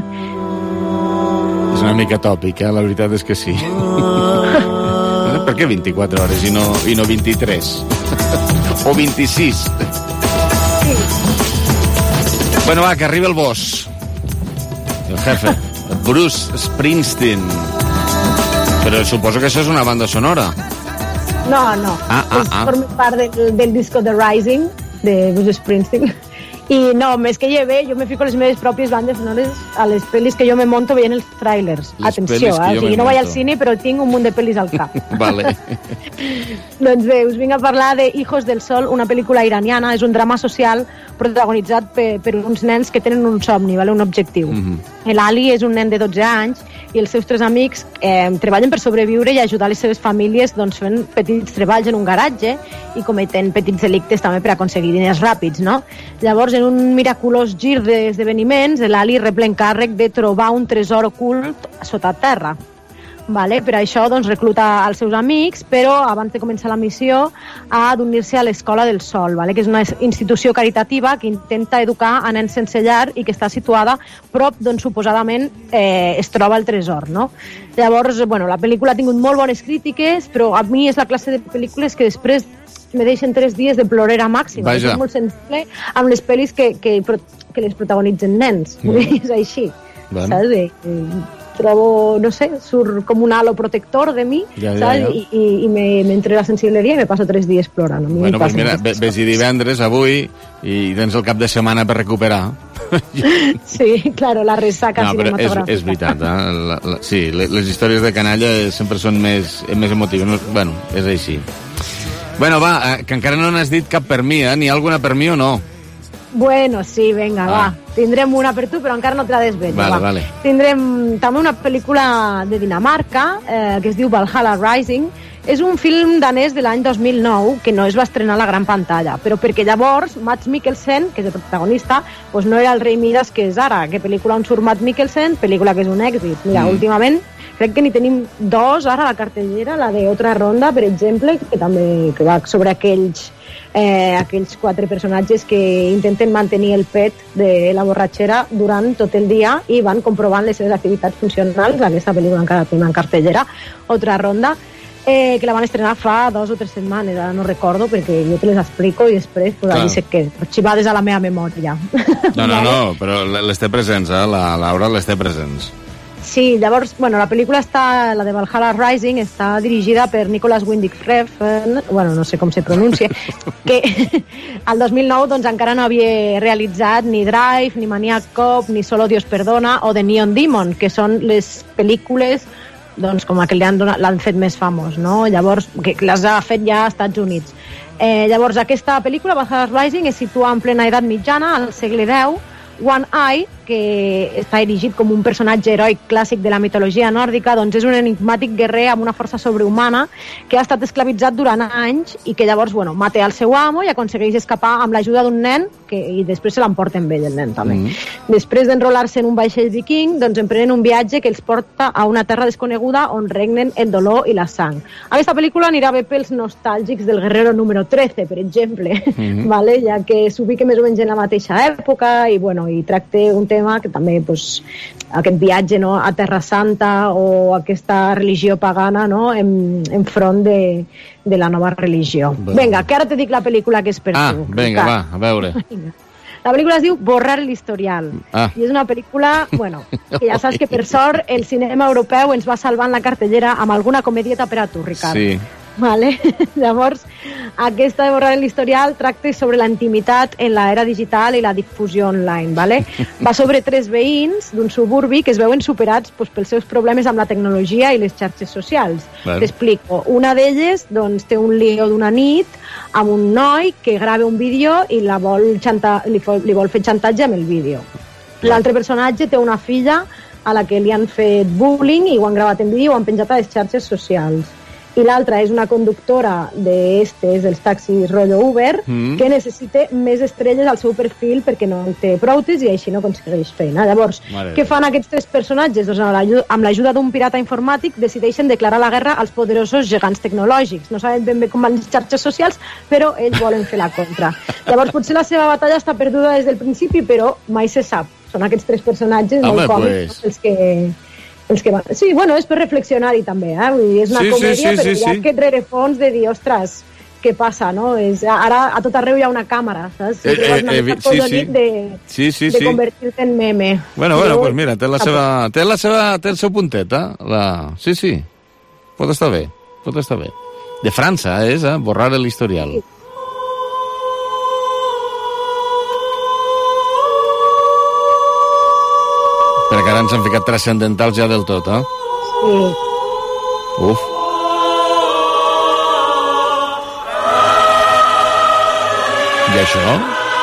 És una mica tòpic, la veritat és que sí. Per què 24 hores i no 23? O 26. Bueno, va, que arriba el boss. El jefe. Bruce Springsteen. Però suposo que això és una banda sonora. No. Forma part del disco The Rising, de Bruce Springsteen. I no, més que lleve, jo me fico les meves pròpies bandes sonores a les pel·lis que jo me monto veient els trailers. Atenció, o sigui, no vaig al cine, però tinc un munt de pel·lis al cap. Vale. Doncs bé, us vinc a parlar de Hijos del Sol, una pel·lícula iraniana. És un drama social protagonitzat per uns nens que tenen un somni, un objectiu. L'Ali és un nen de 12 anys i els seus 3 amics treballen per sobreviure i ajudar les seves famílies fent petits treballs en un garatge i cometent petits delictes també per aconseguir diners ràpids, no? Llavors, en un miraculós gir d'esdeveniments, l'Ali rep l'encàrrec de trobar un tresor ocult sota terra. Vale? Per això recluta els seus amics, però abans de començar la missió ha d'unir-se a l'Escola del Sol, vale? Que és una institució caritativa que intenta educar a nens sense llar i que està situada prop d'on suposadament es troba el tresor. No? Llavors, la pel·lícula ha tingut molt bones crítiques, però a mi és la classe de pel·lícules que després me deixen 3 dies de plorera màxima. És molt sensible amb les pel·lis que les protagonitzen nens. És així. Saps? Trobo, no sé, surt com un halo protector de mi, saps? I m'entre la sensibleria i me passo 3 dies plorant. Bueno, pues mira, ves-hi divendres, avui, i tens el cap de setmana per recuperar. Sí, claro, la ressaca cinematogràfica. És veritat, sí, les històries de canalla sempre són més emotives. Bueno, és així. Bueno, va, que encara no n'has dit cap per mi, N'hi ha alguna per mi o no? Bueno, sí, venga, va. Tindrem una per tu, però encara no te la desvetllo. Vale. Tindrem també una pel·lícula de Dinamarca que es diu Valhalla Rising. És un film danès de l'any 2009 que no es va estrenar a la gran pantalla, però perquè llavors Mads Mikkelsen, que és el protagonista, doncs no era el rei Midas que és ara. Que pel·lícula on surt Mads Mikkelsen, pel·lícula que és un èxit. Mira, últimament crec que n'hi tenim 2 ara a la cartellera, la de Otra Ronda, per exemple, que va sobre aquells 4 personatges que intenten mantenir el pet de la borratxera durant tot el dia i van comprovant les seves activitats funcionals. Aquesta pel·lícula encara té una cartellera, Otra Ronda, que la van estrenar fa 2 o 3 setmanes, ara no recordo, perquè jo te les explico i després allí se queda arxivades a la meva memòria. No, però les té presents, la Laura les té presents. Sí, llavors, la pel·lícula la de Valhalla Rising, està dirigida per Nicolas Winding Refn, no sé com se pronuncia, que al 2009 encara no havia realitzat ni Drive, ni Maniac Cop, ni Solo Dios Perdona o The Neon Demon, que són les pel·lícules com que l'han fet més famós, no? Llavors, que les ha fet ja als Estats Units. Llavors, aquesta pel·lícula, Valhalla Rising, es situa en plena edat mitjana, al segle X. One Eye, que està erigit com un personatge heroic clàssic de la mitologia nòrdica, doncs és un enigmàtic guerrer amb una força sobrehumana que ha estat esclavitzat durant anys i que llavors, mata el seu amo i aconsegueix escapar amb l'ajuda d'un nen i després se l'emporta amb ell, el nen també. Després d'enrolar-se en un vaixell viking, doncs emprenen un viatge que els porta a una terra desconeguda on regnen el dolor i la sang. Aquesta pel·lícula anirà bé pels nostàlgics del Guerrero número 13, per exemple, ja que s'ubica més o menys en la mateixa època i tracta un tema que també, aquest viatge a Terra Santa o aquesta religió pagana enfront de la nova religió. Vinga, que ara te dic la pel·lícula que és per tu. Vinga, va, a veure. La pel·lícula es diu Borrar el historial. I és una pel·lícula, que ja saps que per sort el cinema europeu ens va salvant la cartellera amb alguna comedieta per a tu, Ricard. Sí. Vale? Llavors, aquesta de Borrar l'historial tracta sobre la intimitat en l'era digital i la difusió online. Vale? Va sobre 3 veïns d'un suburbi que es veuen superats pels seus problemes amb la tecnologia i les xarxes socials. T'explico. Una d'elles té un lío d'una nit amb un noi que grava un vídeo i li vol fer xantatge amb el vídeo. L'altre personatge té una filla a la que li han fet bullying i ho han gravat en vídeo i ho han penjat a les xarxes socials. I l'altra és una conductora dels taxis rotllo Uber que necessita més estrelles al seu perfil perquè no en té proutes i així no aconsegueix feina. Llavors, què fan aquests 3 personatges? Doncs amb l'ajuda d'un pirata informàtic decideixen declarar la guerra als poderosos gegants tecnològics. No saben ben bé com van les xarxes socials, però ells volen fer la contra. Llavors, potser la seva batalla està perduda des del principi, però mai se sap. Són aquests 3 personatges molt còmics els que van... Sí, és per reflexionar-hi també, Vull dir, és una comèdia, però hi ha aquest rerefons de dir, ostres, què passa, no? Ara a tot arreu hi ha una càmera, saps? Si trobes una mica codonit de convertir-te en meme. Bueno, pues mira, té el seu puntet, Sí, pot estar bé. De França, borrar l'historial. Perquè ara ens han ficat transcendentals ja del tot, Sí. Uf. I això?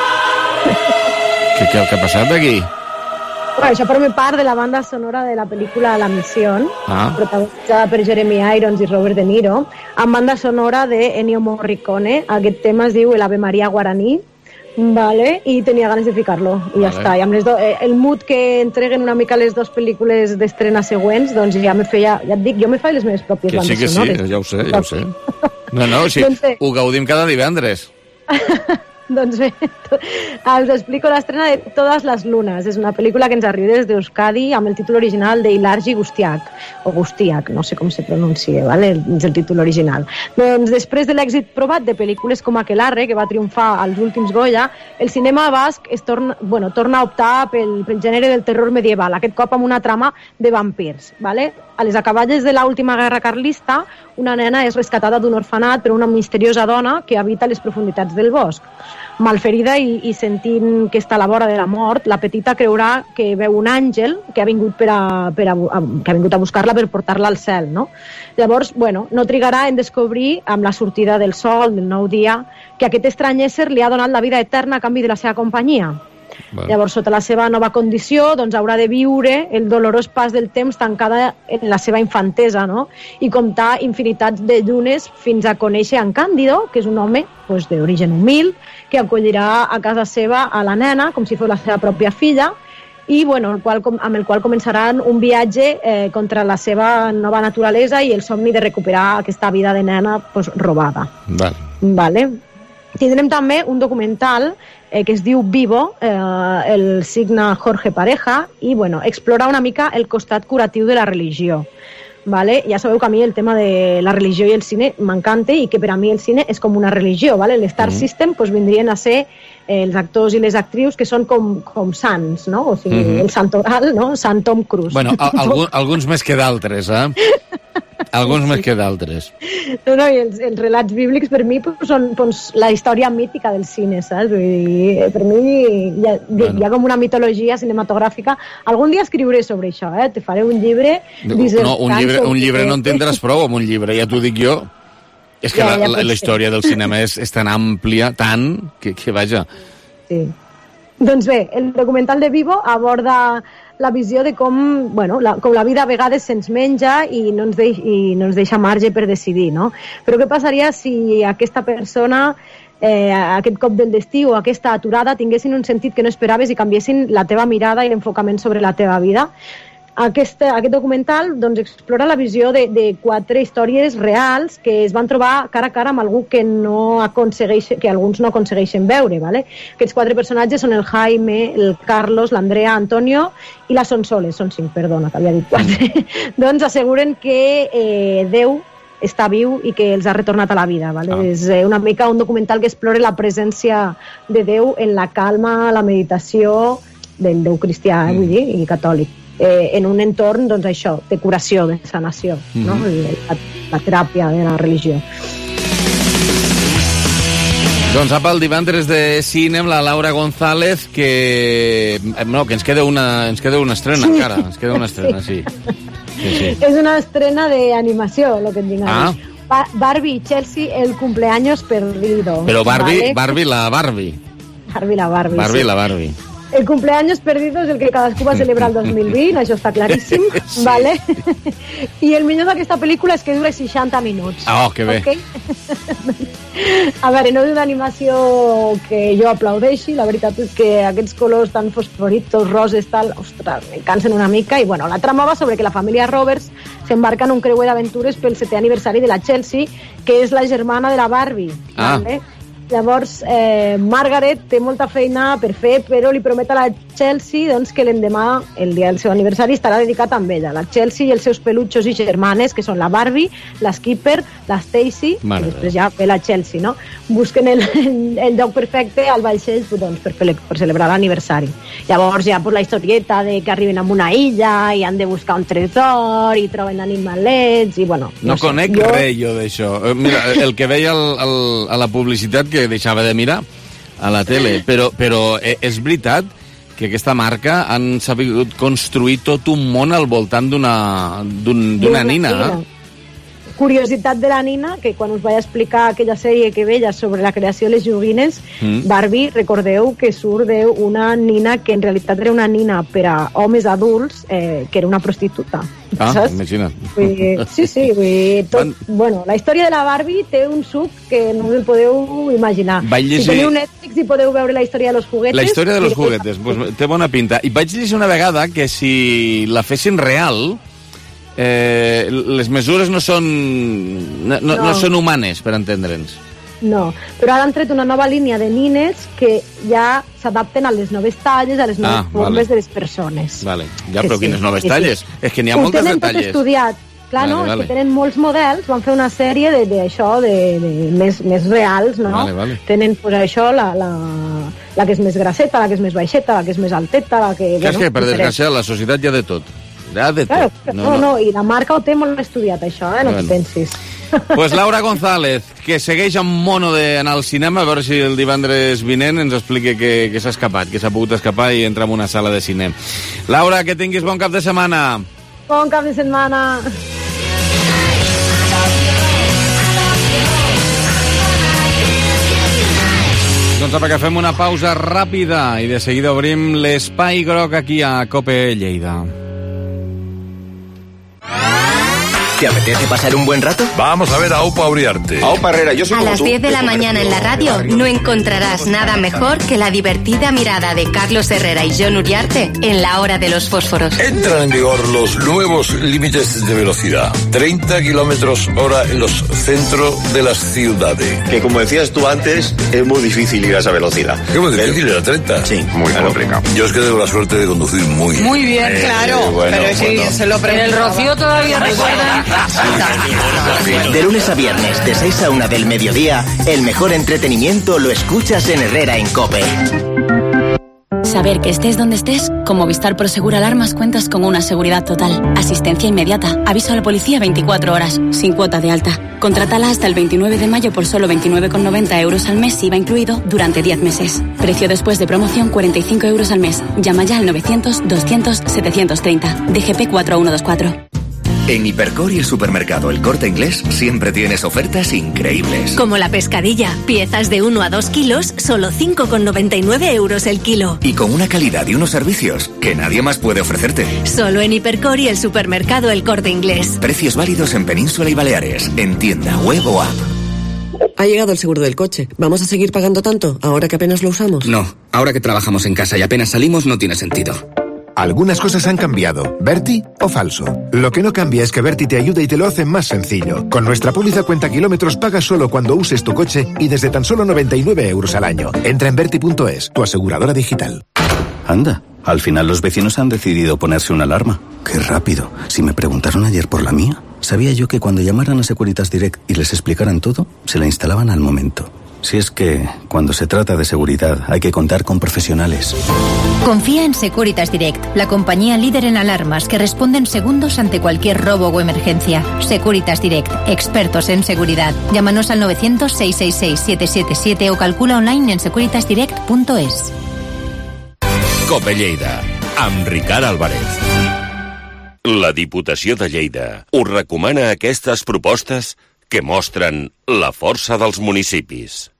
Què ha passat aquí? Bueno, això forma part de la banda sonora de la pel·lícula La Misión, protagonitzada per Jeremy Irons i Robert De Niro, amb banda sonora de Ennio Morricone. Aquest tema es diu El Ave María guaraní, vale? I tenia ganes de ficar-lo, i ja està. I amb el mood que entreguen una mica les dues pel·lícules d'estrena següents, doncs ja me feia, ja et dic, jo me faig les meves pròpies bandes sonores. Sí, ja ho sé. No, sí, ho gaudim cada divendres. Doncs bé, us explico l'estrena de Todas las lunas. És una pel·lícula que ens arriba des d'Euskadi amb el títol original d'Ilargi Gustiak, o Gustiak, no sé com se pronuncia, ¿vale? És el títol original. Doncs després de l'èxit provat de pel·lícules com Aquelarre, que va triomfar als últims Goya, el cinema basc torna a optar pel gènere del terror medieval, aquest cop amb una trama de vampirs, ¿vale? A les acaballes de l'última guerra carlista, una nena és rescatada d'un orfenat per una misteriosa dona que habita les profunditats del bosc. Malferida i sentint que està a la vora de la mort, la petita creurà que veu un àngel que ha vingut a buscar-la per portar-la al cel, no? Llavors, no trigarà en descobrir, amb la sortida del sol, del nou dia, que aquest estrany ésser li ha donat la vida eterna a canvi de la seva companyia. Llavors, sota la seva nova condició, doncs haurà de viure el dolorós pas del temps tancada en la seva infantesa, no? I comptar infinitats de llunes fins a conèixer en Càndido, que és un home d'origen humil, que acollirà a casa seva a la nena, com si fos la seva pròpia filla, i amb el qual començaran un viatge contra la seva nova naturalesa i el somni de recuperar aquesta vida de nena robada. Vale. Tindrem també un documental que es diu Vivo, el signa Jorge Pareja, i explora una mica el costat curatiu de la religió. Vale? Ja sabeu que a mi el tema de la religió i el cine m'encanta i que per a mi el cine és com una religió. Vale? L'Star System vindrien a ser els actors i les actrius que són com sants, no? O sigui, el santoral, no? Sant Tom Cruise. Bueno, alguns més que d'altres, Alguns més que d'altres. No, i els relats bíblics per mi són la història mítica del cine, saps? Vull dir, per mi hi ha com una mitologia cinematogràfica. Algun dia escriuré sobre això, te faré un llibre... No, un llibre no en tindràs prou amb un llibre, ja t'ho dic jo. És que la història del cinema és tan àmplia, tant, que vaja... Sí. Doncs bé, el documental de Vivo aborda la visió de com la vida a vegades se'ns menja i no ens deixa marge per decidir, no? Però què passaria si aquesta persona, aquest cop del destí o aquesta aturada tinguessin un sentit que no esperaves i canviessin la teva mirada i l'enfocament sobre la teva vida? Aquest documental explora la visió de 4 històries reals que es van trobar cara a cara amb algú que alguns no aconsegueixen veure. Vale? Aquests 4 personatges són el Jaime, el Carlos, l'Andrea, Antonio i la Sonsoles. Són 5, perdona, que havia dit 4. Doncs asseguren que Déu està viu i que els ha retornat a la vida. Vale? És una mica un documental que explora la presència de Déu en la calma, la meditació del Déu cristià, vull dir, i catòlic. En un entorn, això, de curació, de sanació, no? La teràpia de la religió. Doncs apa, el divendres de cine amb la Laura González, que ens queda una estrena encara, ens queda una estrena, sí. És una estrena d'animació, el que et dic ara. Barbie i Chelsea, el cumpleaños perdido. Però Barbie la Barbie. Barbie la Barbie. El cumpleaños perdido és el que cadascú va celebrar el 2020, això està claríssim, sí. Vale? I el millor d'aquesta pel·lícula és que dura 60 minuts. Oh, que bé. Okay? A veure, no és una animació que jo aplaudeixi, la veritat és que aquests colors tan fosforitos, roses, tal, ostres, me cansen una mica, i la trama va sobre que la família Roberts s'embarca en un creuer d'aventures pel 7è aniversari de la Chelsea, que és la germana de la Barbie. Vale? Llavors, Margaret té molta feina per fer, però li promet a la Chelsea doncs, que l'endemà, el dia del seu aniversari, estarà dedicat amb ella. La Chelsea i els seus pelutxos i germanes, que són la Barbie, la Skipper, la Stacy, i després ja ve la Chelsea, no? Busquen el lloc perfecte al vaixell doncs, per celebrar l'aniversari. Llavors ja la historieta de que arriben a una illa i han de buscar un tresor i troben animalets i bueno... No conec res jo d'això. Mira, el que veia a la publicitat que deixava de mirar a la tele, però és veritat que aquesta marca han sabut construir tot un món al voltant d'una nina. Curiositat de la nina, que quan us vaig explicar aquella sèrie que veia sobre la creació de les joguines, Barbie, recordeu que surt d'una nina que en realitat era una nina per a homes adults, que era una prostituta. Saps? Imagina't. Bueno, la història de la Barbie té un suc que no us el podeu imaginar. Si teniu Netflix i podeu veure la història de los juguetes... La història de los juguetes, pues, té bona pinta. I vaig llegir una vegada que si la fessin real... les mesures no són humanes, per entendre'ns. No, però ara han tret una nova línia de nines que ja s'adapten a les noves talles, a les noves formes de les persones. Vale. Ja, però quines noves talles? És que n'hi ha moltes de talles. Ho tenen tot estudiat. Clar, no? És que tenen molts models, van fer una sèrie d'això, més reals, no? Tenen, pues, això, la que és més grasseta, la que és més baixeta, la que és més alteta, la que... És que, per desgràcia, la societat hi ha de tot. Claro, no, i la marca ho té molt estudiat, això, no t'hi pensis. Pues Laura González, que segueix amb mono d'anar al cinema, a veure si el divendres vinent ens explica que s'ha escapat, que s'ha pogut escapar i entra en una sala de cine. Laura, que tinguis bon cap de setmana. Bon cap de setmana. Doncs apa, que fem una pausa ràpida i de seguida obrim l'Espai Groc aquí a COPE Lleida. ¿Te apetece pasar un buen rato? Vamos a ver a Aupa Uriarte. Aupa Herrera, yo soy como tú. A las 10 de la mañana en la radio no encontrarás nada mejor que la divertida mirada de Carlos Herrera y Jon Uriarte en la hora de los fósforos. Entran en vigor los nuevos límites de velocidad. 30 kilómetros hora en los centros de las ciudades. Que como decías tú antes, es muy difícil ir a esa velocidad. ¿Qué muy difícil? ¿Era 30? Sí, muy complicado. Yo es que tengo la suerte de conducir muy bien. Muy bien, claro. Bueno, pero si se lo preguntan. El Rocío todavía recuerda. De lunes a viernes, de 6 a 1 del mediodía, el mejor entretenimiento lo escuchas en Herrera en COPE. Saber que estés donde estés, con Movistar Prosegur Alarmas cuentas con una seguridad total, asistencia inmediata, aviso a la policía 24 horas, sin cuota de alta. Contrátala hasta el 29 de mayo por solo 29,90 euros al mes, IVA incluido, durante 10 meses. Precio después de promoción 45 euros al mes. Llama ya al 900-200-730. DGP 4124. En Hipercor y el supermercado El Corte Inglés siempre tienes ofertas increíbles. Como la pescadilla, piezas de 1 a 2 kilos, solo 5,99 euros el kilo. Y con una calidad y unos servicios que nadie más puede ofrecerte. Solo en Hipercor y el supermercado El Corte Inglés. Precios válidos en Península y Baleares, en tienda, web o app. Ha llegado el seguro del coche. ¿Vamos a seguir pagando tanto ahora que apenas lo usamos? No, ahora que trabajamos en casa y apenas salimos no tiene sentido. Algunas cosas han cambiado. ¿Berti o falso? Lo que no cambia es que Berti te ayuda y te lo hace más sencillo. Con nuestra póliza cuenta kilómetros pagas solo cuando uses tu coche y desde tan solo 99 euros al año. Entra en Berti.es, tu aseguradora digital. Anda, al final los vecinos han decidido ponerse una alarma. Qué rápido. Si me preguntaron ayer por la mía, sabía yo que cuando llamaran a Securitas Direct y les explicaran todo, se la instalaban al momento. Si es que, cuando se trata de seguridad, hay que contar con profesionales. Confía en Securitas Direct, la compañía líder en alarmas que responde en segundos ante cualquier robo o emergencia. Securitas Direct, expertos en seguridad. Llámanos al 900-666-777 o calcula online en securitasdirect.es. COPE Lleida, amb Ricard Álvarez. La Diputació de Lleida us recomana aquestes propostes que mostren la força dels municipis.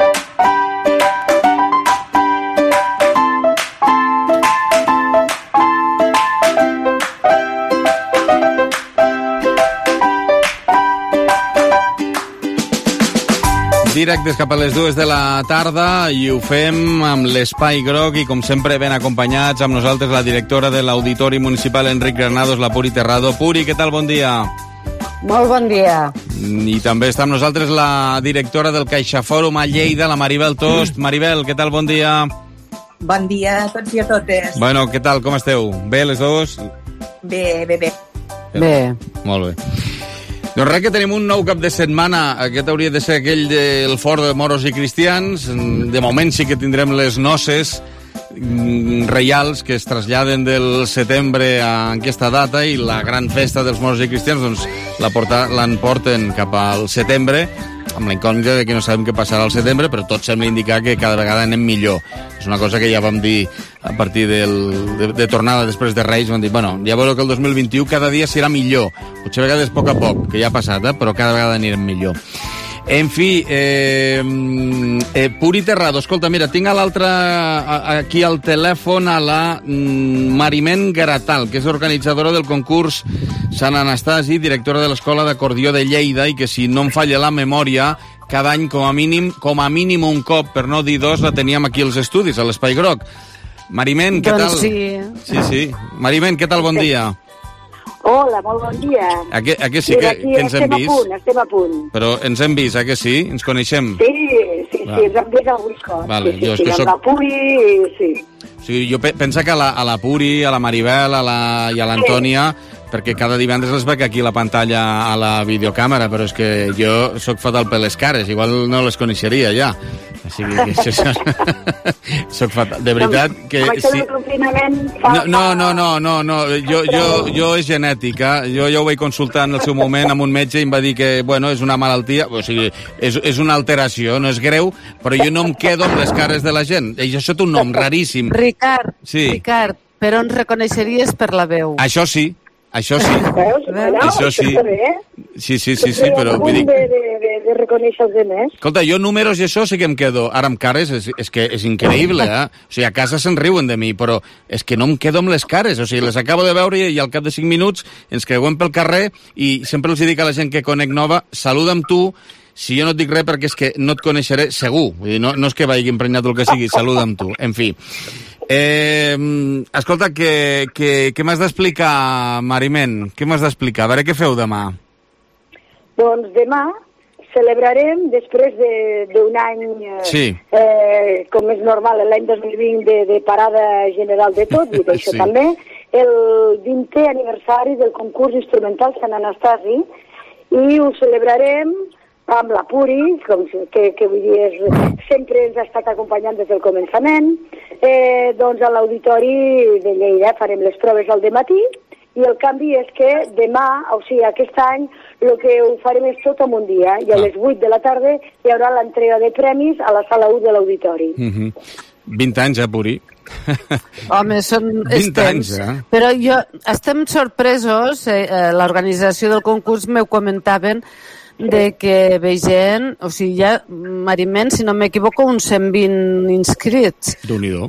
Directes cap a les 2 de la tarda i ho fem amb l'Espai Groc i com sempre ben acompanyats amb nosaltres la directora de l'Auditori Municipal Enric Granados, la Puri Terrado. Puri, què tal? Bon dia. Molt bon dia. I també està amb nosaltres la directora del CaixaFòrum a Lleida, la Maribel Tost. Maribel, què tal? Bon dia. Bon dia a tots i a totes. Bueno, què tal? Com esteu? Bé, les dues? Bé. Molt bé. Doncs res, que tenim un nou cap de setmana. Aquest hauria de ser aquell del fort de moros i cristians. De moment sí que tindrem les noces reials que es traslladen del setembre a aquesta data, i la gran festa dels moros i cristians doncs l'emporten cap al setembre, amb la incògnita de que no sabem què passarà al setembre, però tot sembla indicar que cada vegada anem millor. És una cosa que ja vam dir a partir de tornada després de Reis, vam dir, bueno, ja veureu que el 2021 cada dia serà millor, potser a vegades a poc a poc, que ja ha passat, però cada vegada anirem millor. En fi, Puri Terrado, escolta, mira, tinc a l'altra aquí al telèfon a la Marimen Garatal, que és organitzadora del concurs Sant Anastasi, directora de l'Escola d'Acordió de Lleida, i que, si no em falla la memòria, cada any com a mínim un cop, per no dir dos, la teníem aquí als estudis, a l'Espai Groc. Marimen, què tal? Sí. Marimen, què tal? Bon dia. Hola, molt bon dia. A que sí, mira, que ens hem vist? Estem a punt. Però ens hem vist, que sí? Ens coneixem? Sí, ens hem vist alguns cops. Vale, sí, amb la Puri, sí. O sigui, jo penso que a la Puri, a la Maribel i a l'Antònia, perquè cada divendres les veig aquí a la pantalla a la videocàmera, però és que jo sóc fatal per les cares, igual no les coneixeria ja. O sigui, que soc fatal. De veritat que... Amb això del confinament... No, jo és genètica. Jo ja ho vaig consultar en el seu moment amb un metge i em va dir que, bueno, és una malaltia, o sigui, és una alteració, no és greu, però jo no em quedo amb les cares de la gent. I això té un nom raríssim. Ricard, però ens reconeixeries per la veu. Això sí. Això sí. Això sí. Sí, però vull dir... de reconèixer els demés. Escolta, jo números i això sí que em quedo. Ara amb cares és que és increïble, eh? O sigui, a casa se'n riuen de mi, però és que no em quedo amb les cares. O sigui, les acabo de veure i al cap de 5 minuts ens creuem pel carrer i sempre els dic a la gent que conec nova, saluda amb tu, si jo no et dic res perquè és que no et coneixeré segur. Vull dir, no és que vagi emprenyat el que sigui, saluda amb tu. En fi. Escolta, què m'has d'explicar, Marimen? Què m'has d'explicar? A veure què feu demà. Doncs demà celebrarem, després d'un any, com és normal, l'any 2020 de parada general de tot, i d'això també, el 20è aniversari del concurs instrumental Sant Anastasi, i ho celebrarem amb la Puri, que vull dir, sempre ens ha estat acompanyant des del començament. Doncs a l'Auditori de Lleida farem les proves al dematí, i el canvi és que demà, o sigui, aquest any, el que ho farem és tot en un dia, i a les 8 de la tarda hi haurà l'entrega de premis a la sala 1 de l'Auditori. 20 anys, Puri? Home, són 20 anys, Però estem sorpresos, l'organització del concurs m'ho comentaven, de que vegem, o sigui, ja, Marimen, si no m'equivoco, uns 120 inscrits. Déu-n'hi-do.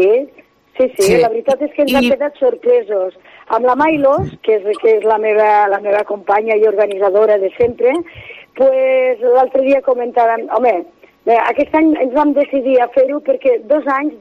Sí, la veritat és que ens han quedat sorpresos. Amb la Mailos, que és la meva companya i organitzadora de sempre, pues, l'altre dia comentàvem, home, aquest any ens vam decidir a fer-ho perquè 2 anys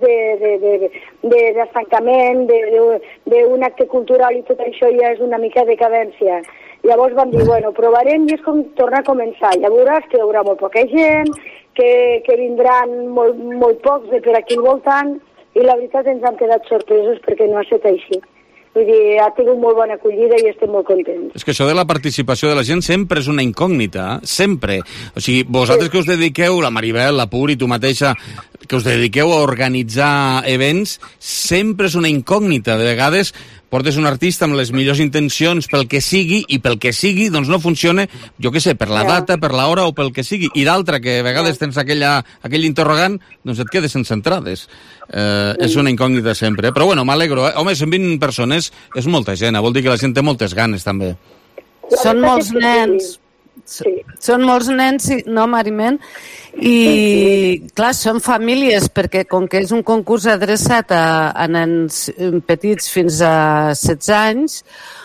d'estancament, d'un acte cultural i tot això ja és una mica de decadència. Llavors vam dir, bueno, provarem i és com tornar a començar. Ja veuràs que hi haurà molt poca gent, que vindran molt pocs de per aquí al voltant, i la veritat ens hem quedat sorpresos perquè no ha estat així. Vull dir, ha tingut molt bona acollida i estem molt contents. És que això de la participació de la gent sempre és una incògnita, sempre. O sigui, vosaltres que us dediqueu, la Maribel, la Puri, tu mateixa, que us dediqueu a organitzar events, sempre és una incògnita. De vegades portes un artista amb les millors intencions pel que sigui, i pel que sigui doncs no funciona, jo què sé, per la data, per l'hora o pel que sigui, i d'altra que a vegades tens aquell interrogant, doncs et quedes sense entrades. És una incògnita sempre, però bueno, m'alegro. Home, 120 persones és molta gent, vol dir que la gent té moltes ganes també. Són molts nens. Són molts nens, no, Marimen? I, clar, són famílies, perquè com que és un concurs adreçat a nens petits fins a 16 anys,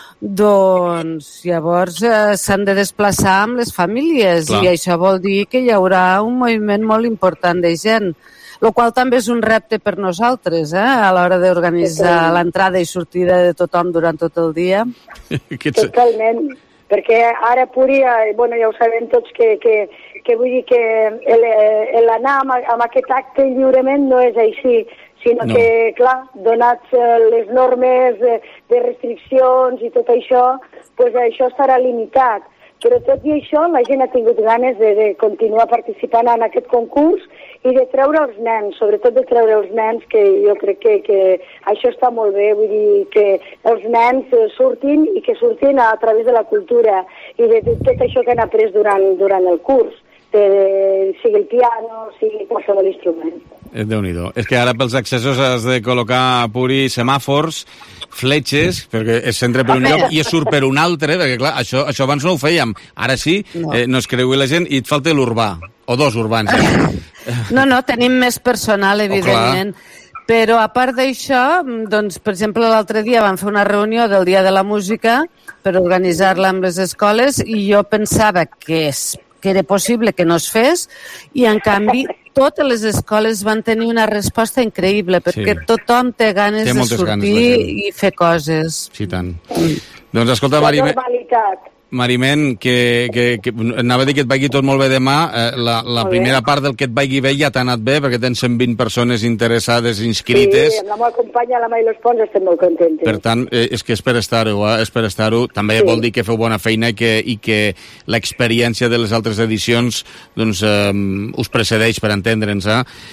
doncs llavors s'han de desplaçar amb les famílies. Clar. I això vol dir que hi haurà un moviment molt important de gent, el qual també és un repte per nosaltres, a l'hora d'organitzar l'entrada i sortida de tothom durant tot el dia. Totalment. perquè ara podria, bueno, ja ho sabem tots que vull dir que l'anar amb aquest acte lliurement no és així, sinó que, clar, donats les normes de restriccions i tot això, doncs això estarà limitat. Però tot i això, la gent ha tingut ganes de continuar participant en aquest concurs i de treure els nens, sobretot de treure els nens, que jo crec que això està molt bé, vull dir que els nens surtin i que surtin a través de la cultura i de tot això que han après durant el curs, sigui el piano, sigui qualsevol instrument. Déu-n'hi-do. És que ara pels accessos has de col·locar puri semàfors, fletxes, perquè es centra per un lloc i es surt per un altre, perquè clar, això abans no ho fèiem. Ara sí, no es creui la gent i et falta l'urbà, o dos urbans. No, tenim més personal, evidentment. Però a part d'això, doncs, per exemple, l'altre dia vam fer una reunió del Dia de la Música per organitzar-la amb les escoles i jo pensava que era possible que no es fes i, en canvi, totes les escoles van tenir una resposta increïble perquè tothom té ganes de sortir i fer coses. Sí, tant. Doncs escolta, Mariment, que anava a dir que et vagi tot molt bé demà. La primera part del que et vagi bé ja t'ha anat bé, perquè tens 120 persones interessades, inscrites. Sí, amb la meva companya, la Mailo Espons, estem molt contentes. Per tant, és que és per estar-ho, és per estar-ho. També vol dir que feu bona feina i que l'experiència de les altres edicions doncs, us precedeix, per entendre'ns,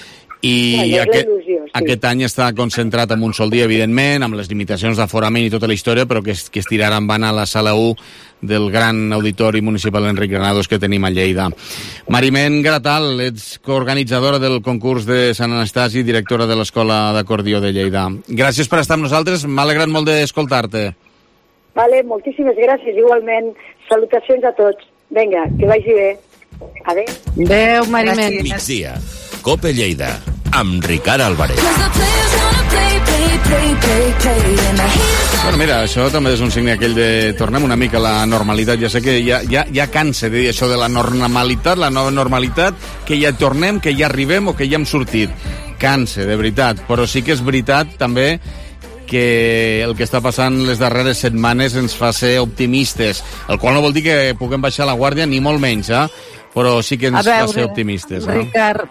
I aquest any està concentrat en un sol dia, evidentment, amb les limitacions d'aforament i tota la història, però que es tirarà en vana a la sala 1 del gran auditori municipal Enric Granados que tenim a Lleida. Mariment Gratal, ets coorganitzadora del concurs de Sant Anastasi, directora de l'Escola d'Acordió de Lleida. Gràcies per estar amb nosaltres, m'ha alegrat molt d'escoltar-te. Vale, moltíssimes gràcies, igualment. Salutacions a tots. Vinga, que vagi bé. Adéu. Adéu, Mariment. Migdia. Cope Lleida, amb Ricard Álvarez. Bueno, mira, això també és un signe aquell de tornem una mica a la normalitat. Ja sé que ja cansa de dir això de la normalitat, la nova normalitat, que ja tornem, que ja arribem o que ja hem sortit. Cansa, de veritat. Però sí que és veritat també que el que està passant les darreres setmanes ens fa ser optimistes, el qual no vol dir que puguem baixar la guàrdia ni molt menys, però sí que ens fa ser optimistes. Ricard,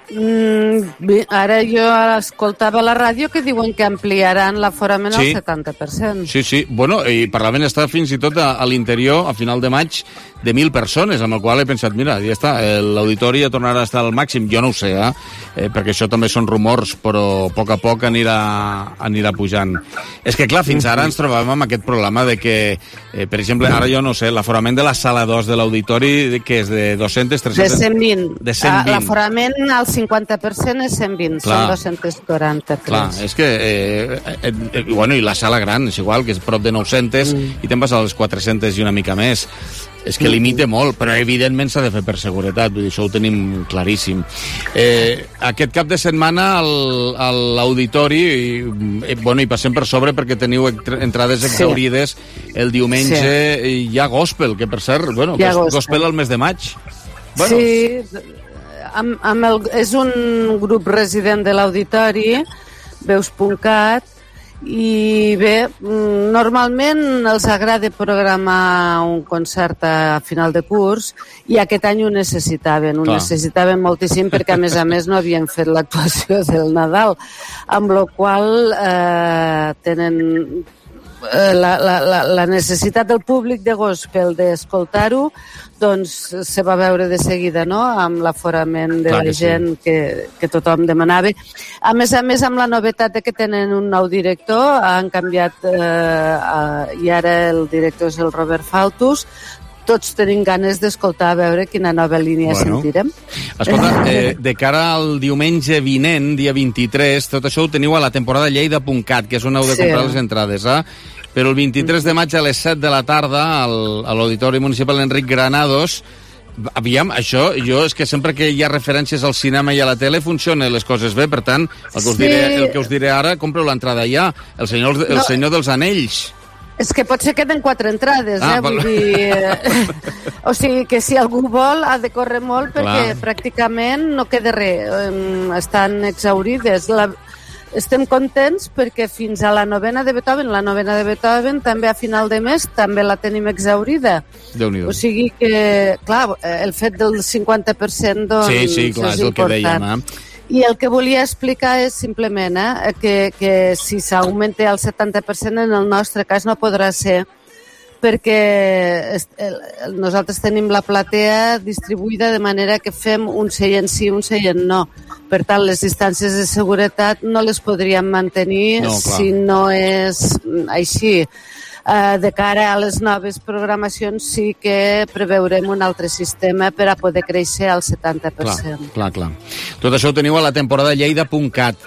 ara jo escoltava a la ràdio que diuen que ampliaran l'aforament al 70%. Sí. Bueno, i parlaven estar fins i tot a l'interior, a final de maig, de 1.000 persones, amb el qual he pensat, mira, ja està, l'auditori ja tornarà a estar al màxim. Jo no ho sé, perquè això també són rumors, però a poc anirà pujant. És que, clar, fins ara ens trobàvem amb aquest problema de que, per exemple, ara jo no sé, l'aforament de la sala 2 de l'auditori, que és de 200, 300... De 120. De 120. L'aforament al 50% és 120, són 243. Clar, és que... bueno, i la sala gran, és igual, que és prop de 900, i te'n vas a les 400 i una mica més. És que limita molt, però evidentment s'ha de fer per seguretat, vull dir, això ho tenim claríssim. Aquest cap de setmana a l'auditori, i passem per sobre perquè teniu entrades exhaurides, el diumenge hi ha gospel, que per cert, bueno, gospel al mes de maig. Bueno. Sí, és un grup resident de l'auditori, Veus.cat, i bé, normalment els agrada programar un concert a final de curs i aquest any ho necessitaven moltíssim perquè a més no havien fet l'actuació del Nadal, amb la qual tenen la necessitat del públic de gospel d'escoltar-ho, doncs se va veure de seguida, no?, amb l'aforament de la gent que tothom demanava. A més, amb la novetat de que tenen un nou director, han canviat i ara el director és el Robert Faltus. Tots tenim ganes d'escoltar a veure quina nova línia sentirem. Escolta, de cara al diumenge vinent, dia 23, tot això ho teniu a la temporada lleida.cat, que és on heu de comprar les entrades, Però el 23 de maig a les 7 de la tarda a l'Auditori Municipal Enric Granados, aviam, això, jo és que sempre que hi ha referències al cinema i a la tele funcionen les coses bé, per tant, el que us diré ara, compreu l'entrada ja, el senyor dels anells. És que potser queden 4 entrades, vull dir... O sigui que si algú vol ha de córrer molt perquè pràcticament no queda res, estan exhaurides. estem contents perquè fins a la novena de Beethoven també a final de mes també la tenim exhaurida. Déu-n'hi-do. O sigui que, clar, el fet del 50% doncs sí, clar, és el que dèiem, I el que volia explicar és simplement que si s'augmenta al 70%, en el nostre cas no podrà ser, perquè nosaltres tenim la platea distribuïda de manera que fem un seient sí, un seient no. Per tant, les distàncies de seguretat no les podríem mantenir si no és així. De cara a les noves programacions sí que preveurem un altre sistema per a poder créixer al 70%. Clar. Tot això ho teniu a la temporadalleida.cat,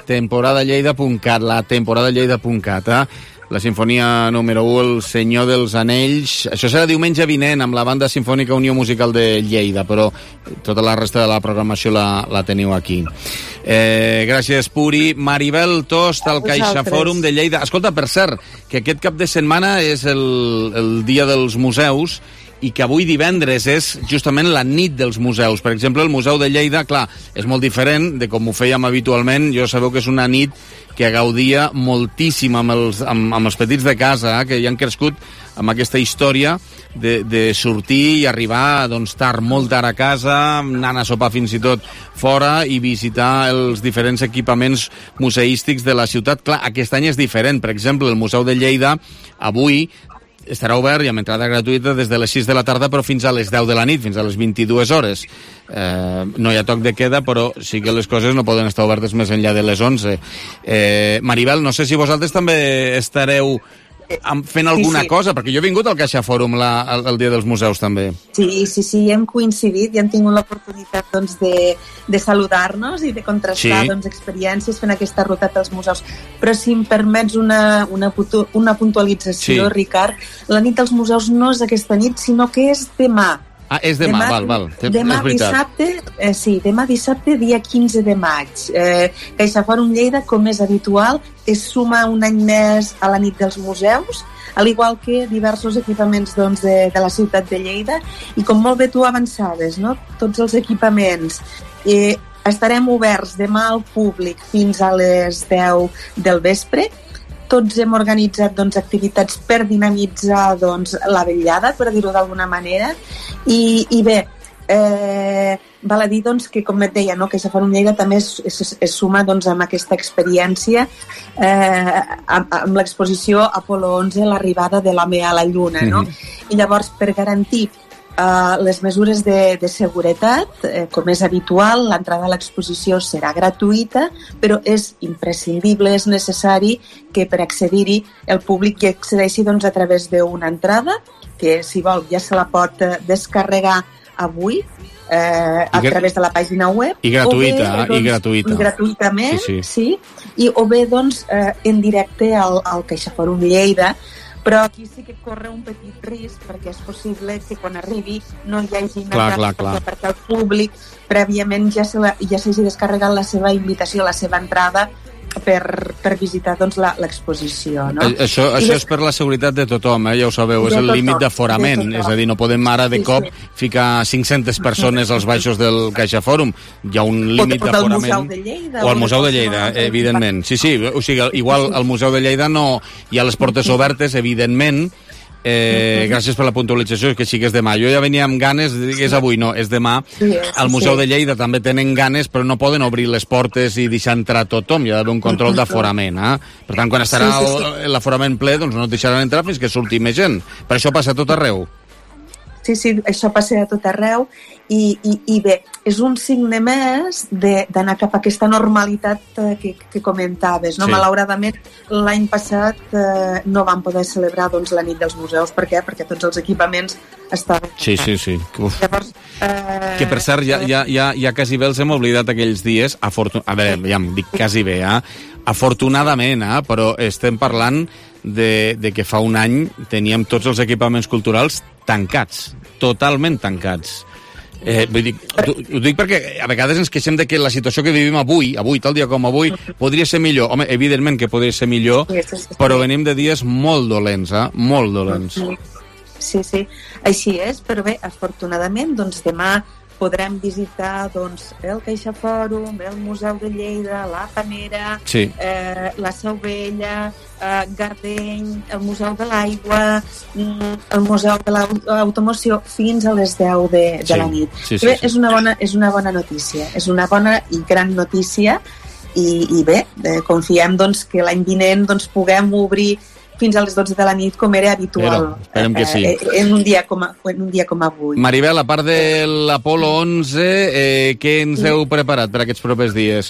la temporadalleida.cat, la sinfonia número 1, El Senyor dels Anells. Això serà diumenge vinent amb la Banda Simfònica Unió Musical de Lleida, però tota la resta de la programació la teniu aquí. Gràcies, Puri. Maribel Tost, al CaixaForum de Lleida. Escolta, per cert, que aquest cap de setmana és el dia dels museus i que avui divendres és justament la nit dels museus. Per exemple, el Museu de Lleida, clar, és molt diferent de com ho fèiem habitualment. Jo sabeu que és una nit que gaudia moltíssim amb els petits de casa, que ja han crescut amb aquesta història de sortir i arribar tard, molt tard a casa, anant a sopar fins i tot fora i visitar els diferents equipaments museístics de la ciutat. Clar, aquest any és diferent. Per exemple, el Museu de Lleida avui estarà obert i amb entrada gratuïta des de les 6 de la tarda però fins a les 10 de la nit, fins a les 22 hores. No hi ha toc de queda, però sí que les coses no poden estar obertes més enllà de les 11. Maribel, no sé si vosaltres també estareu fent alguna cosa, perquè jo he vingut al CaixaForum el dia dels museus també. Sí, hem coincidit i hem tingut l'oportunitat de saludar-nos i de contrastar experiències fent aquesta ruta pels museus. Però si em permets una puntualització, Ricard, la nit dels museus no és aquesta nit, sinó que és demà. Ah, és demà, val. Demà dissabte, dia 15 de maig. CaixaForum Lleida, com és habitual, es suma un any més a la nit dels museus, al igual que diversos equipaments de la ciutat de Lleida. I com molt bé tu avançaves, tots els equipaments estarem oberts demà al públic fins a les 10 del vespre. Tots hem organitzat activitats per dinamitzar la vetllada, per dir-ho d'alguna manera. I bé, val a dir que, com et deia, CaixaForum Lleida també es suma amb aquesta experiència amb l'exposició Apolo 11, l'arribada de l'home a la Lluna. I llavors, per garantir les mesures de seguretat, com és habitual, l'entrada a l'exposició serà gratuïta, però és imprescindible, és necessari que per accedir-hi el públic hi accedeixi a través d'una entrada, que si vol ja se la pot descarregar avui a través de la pàgina web. I gratuïta, i gratuïta. I gratuïtament, sí. O bé, en directe al CaixaForum Lleida, però aquí sí que corre un petit risc perquè és possible que quan arribi no hi hagi perquè el públic prèviament ja s'hagi descarregat la seva invitació, la seva entrada per visitar l'exposició. Això és per la seguretat de tothom, ja ho sabeu, és el límit d'aforament, és a dir, no podem ara de cop ficar 500 persones als baixos del CaixaForum, hi ha un límit d'aforament. O al Museu de Lleida, evidentment. Sí, o sigui, igual al Museu de Lleida no hi ha les portes obertes, evidentment. Gràcies per la puntualització, que sí que és demà. Jo ja venia amb ganes, és avui, no, és demà. Al Museu de Lleida també tenen ganes, però no poden obrir les portes i deixar entrar tothom, hi ha d'haver un control d'aforament. Per tant, quan estarà l'aforament ple, doncs no et deixaran entrar fins que surti més gent. Per això passa a tot arreu. Sí, això passa a tot arreu i bé, és un signe més d'anar cap a aquesta normalitat que comentaves. Malauradament, l'any passat no vam poder celebrar la nit dels museus. Per què? Perquè tots els equipaments estaven... Sí. Llavors, que per cert, ja quasi bé els hem oblidat aquells dies. A veure, ja em dic quasi bé, afortunadament, però estem parlant de que fa un any teníem tots els equipaments culturals tancats, totalment tancats. Ho dic perquè a vegades ens queixem de que la situació que vivim avui, tal dia com avui, podria ser millor. Home, evidentment que podria ser millor, però venim de dies molt dolents, molt dolents. Sí, així és, però bé, afortunadament, demà podrem visitar doncs, el CaixaFòrum, el Museu de Lleida, la Panera, la Seu Vella, Gardeny, el Museu de l'Aigua, el Museu de l'Automoció, fins a les 10 de la nit. Bé, és una bona notícia, és una bona i gran notícia, i bé, confiem doncs, que l'any vinent doncs, puguem obrir fins a les 12 de la nit, com era habitual. Esperem que sí. En un dia com avui. Maribel, a part de l'Apolo 11, què ens heu preparat per aquests propers dies?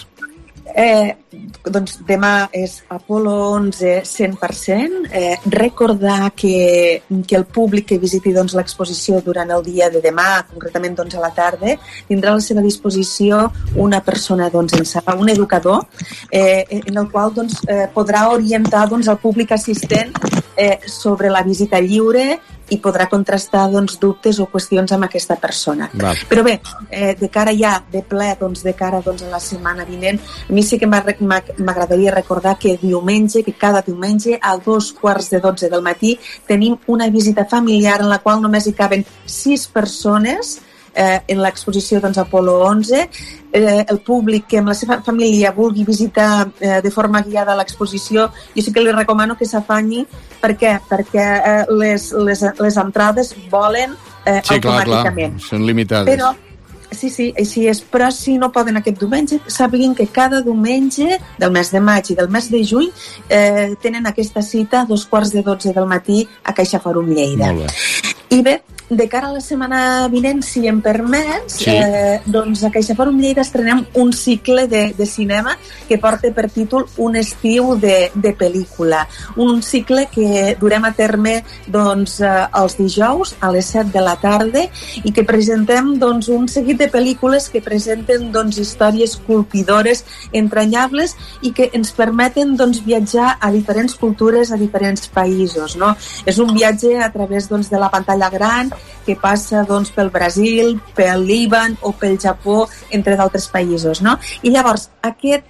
Doncs demà és Apolo 11 100%. Recordar que el públic que visiti doncs, l'exposició durant el dia de demà, concretament doncs, a la tarda, tindrà a la seva disposició una persona doncs, en sala, un educador, en el qual doncs, podrà orientar doncs, el públic assistent sobre la visita lliure i podrà contrastar doncs, dubtes o qüestions amb aquesta persona. Però bé, de cara ja, de ple, doncs, de cara doncs, a la setmana vinent, a mi sí que m'agradaria recordar que cada diumenge a 2:45 del matí tenim una visita familiar en la qual només hi caben 6 persones en l'exposició doncs, Apolo 11. El públic que amb la seva família vulgui visitar de forma guiada l'exposició, jo sí que li recomano que s'afanyi. Per què? Perquè les entrades volen automàticament. Clar, són limitades. Però sí, així és. Però si no poden aquest diumenge, sàpiguen que cada diumenge del mes de maig i del mes de juny tenen aquesta cita a 2:45 del matí a CaixaFòrum Lleida. Molt bé. I bé, de cara a la setmana vinent, si em permets, doncs a CaixaFòrum Lleida estrenem un cicle de cinema que porta per títol Un estiu de pel·lícula. Un cicle que durem a terme doncs, els dijous a les 7 de la tarda i que presentem doncs, un seguit de pel·lícules que presenten doncs, històries colpidores, entranyables i que ens permeten doncs, viatjar a diferents cultures, a diferents països. No? És un viatge a través doncs, de la pantalla gran que passa doncs, pel Brasil, pel Líban o pel Japó, entre d'altres països. No? I llavors, aquest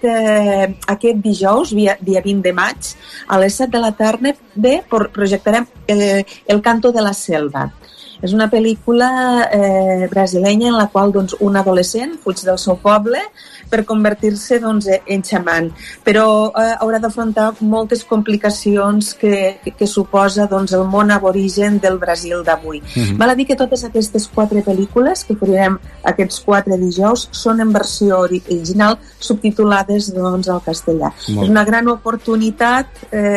dijous, dia 20 de maig, a les 7 de la tarda, projectarem El canto de la selva. És una pel·lícula brasilenya en la qual doncs, un adolescent fuig del seu poble per convertir-se doncs, en xaman, però haurà d'afrontar moltes complicacions que suposa doncs, el món aborigen del Brasil d'avui. Val a dir que totes aquestes 4 pel·lícules que oferirem aquests 4 dijous són en versió original subtitulades doncs, al castellà. És una gran oportunitat,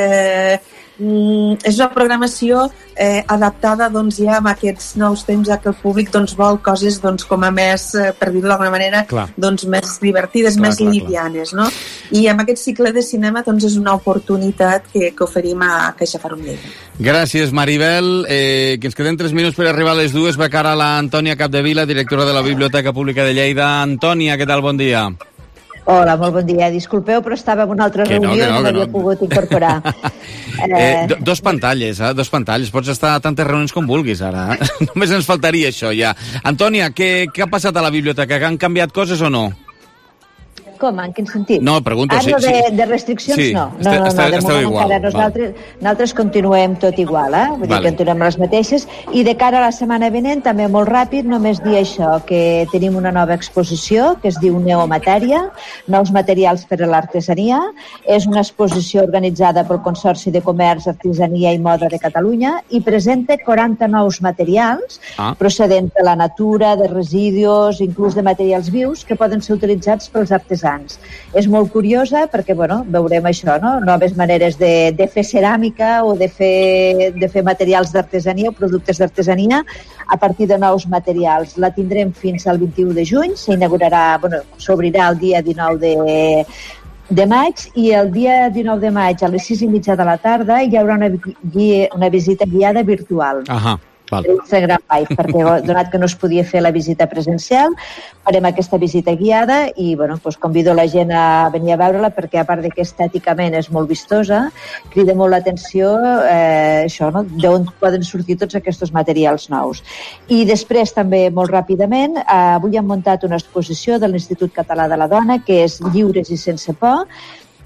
és una programació adaptada doncs, ja a aquests nous temps que el públic doncs, vol coses doncs, com a més, per dir-ho d'alguna manera, doncs, més divertides, més livianes. No? I amb aquest cicle de cinema doncs, és una oportunitat que oferim a CaixaFòrum Lleida. Gràcies, Maribel. Que ens queden 3 minuts per arribar a les 2. Va cara a l'Antònia Capdevila, directora de la Biblioteca Pública de Lleida. Antònia, què tal? Bon dia. Hola, molt bon dia. Disculpeu, però estava en una altra reunió i no m'havia pogut incorporar. 2 pantalles, 2 pantalles. Pots estar a tantes reunions com vulguis, ara. Només ens faltaria això, ja. Antònia, què ha passat a la biblioteca? Que han canviat coses o no? Com? En quin sentit? No, pregunto. De restriccions, sí. No. De moment encara nosaltres continuem tot igual, Vull dir, continuem les mateixes. I de cara a la setmana vinent, també molt ràpid, només dir això, que tenim una nova exposició que es diu Neomatèria, nous materials per a l'artesania. És una exposició organitzada pel Consorci de Comerç, Artesania i Moda de Catalunya i presenta 40 nous materials procedents de la natura, de residus, inclús de materials vius que poden ser utilitzats pels artesans. És molt curiosa perquè veurem això, noves maneres de fer ceràmica o de fer materials d'artesania o productes d'artesania a partir de nous materials. La tindrem fins al 21 de juny, s'obrirà el dia 19 de maig i el dia 19 de maig a les 6:30 de la tarda hi haurà una visita guiada virtual. Instagram Live, perquè donat que no es podia fer la visita presencial, farem aquesta visita guiada i convido la gent a venir a veure-la perquè a part de que estèticament és molt vistosa, crida molt l'atenció d'on poden sortir tots aquests materials nous. I després també molt ràpidament, avui hem muntat una exposició de l'Institut Català de la Dona que és Lliures i sense por.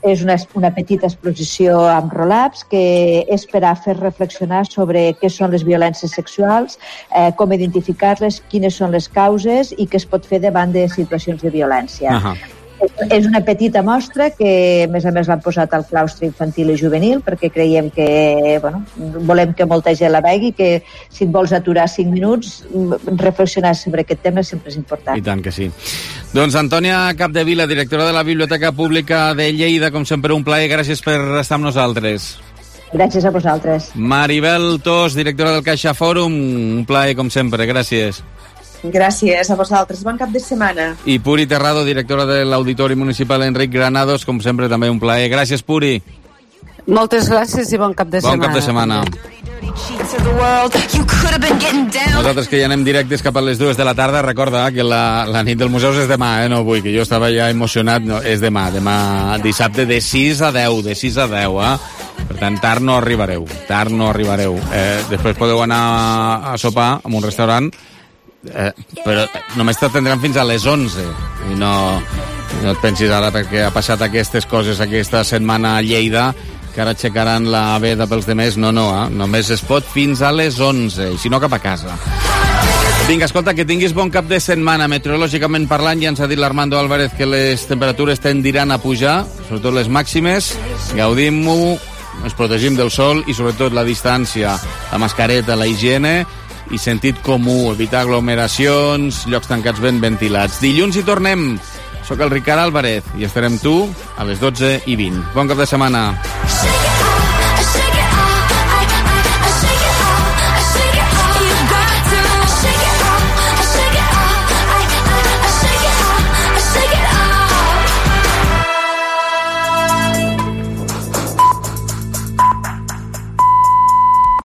és una petita exposició amb roll-ups que és per a fer reflexionar sobre què són les violències sexuals, com identificar-les, quines són les causes i què es pot fer davant de situacions de violència. És una petita mostra que, a més l'han posat al claustre infantil i juvenil perquè creiem que, volem que molta gent la vegi, que si et vols aturar 5 minuts, reflexionar sobre aquest tema sempre és important. I tant que sí. Doncs Antònia Capdevila, directora de la Biblioteca Pública de Lleida, com sempre un plaer, gràcies per estar amb nosaltres. Gràcies a vosaltres. Maribel Tos, directora del Caixa Fòrum, un plaer com sempre, gràcies. Gràcies a vosaltres. Bon cap de setmana. I Puri Terrado, directora de l'Auditori Municipal Enric Granados, com sempre també un plaer. Gràcies, Puri. Moltes gràcies i bon cap de setmana. Bon cap de setmana. Nosaltres que ja anem directes cap a les 2 de la tarda, recorda que la nit dels museus és demà, no avui, que jo estava ja emocionat, no, és demà dissabte de 6 a 10, Per tant, tard no arribareu. Després podeu anar a sopar en un restaurant, però només t'atendran fins a les 11 i no et pensis ara perquè ha passat aquestes coses aquesta setmana a Lleida que ara aixecaran la veda pels demés. No, només es pot fins a les 11 i si no cap a casa. Vinga, escolta, que tinguis bon cap de setmana. Meteorològicament parlant, ja ens ha dit l'Armando Álvarez que les temperatures tendiran a pujar, sobretot les màximes. Gaudim-ho, ens protegim del sol i sobretot la distància, la mascareta, la higiene i sentit comú, evitar aglomeracions, llocs tancats ben ventilats. Dilluns hi tornem. Soc el Ricard Álvarez i estarem tu a les 12:20. Bon cap de setmana.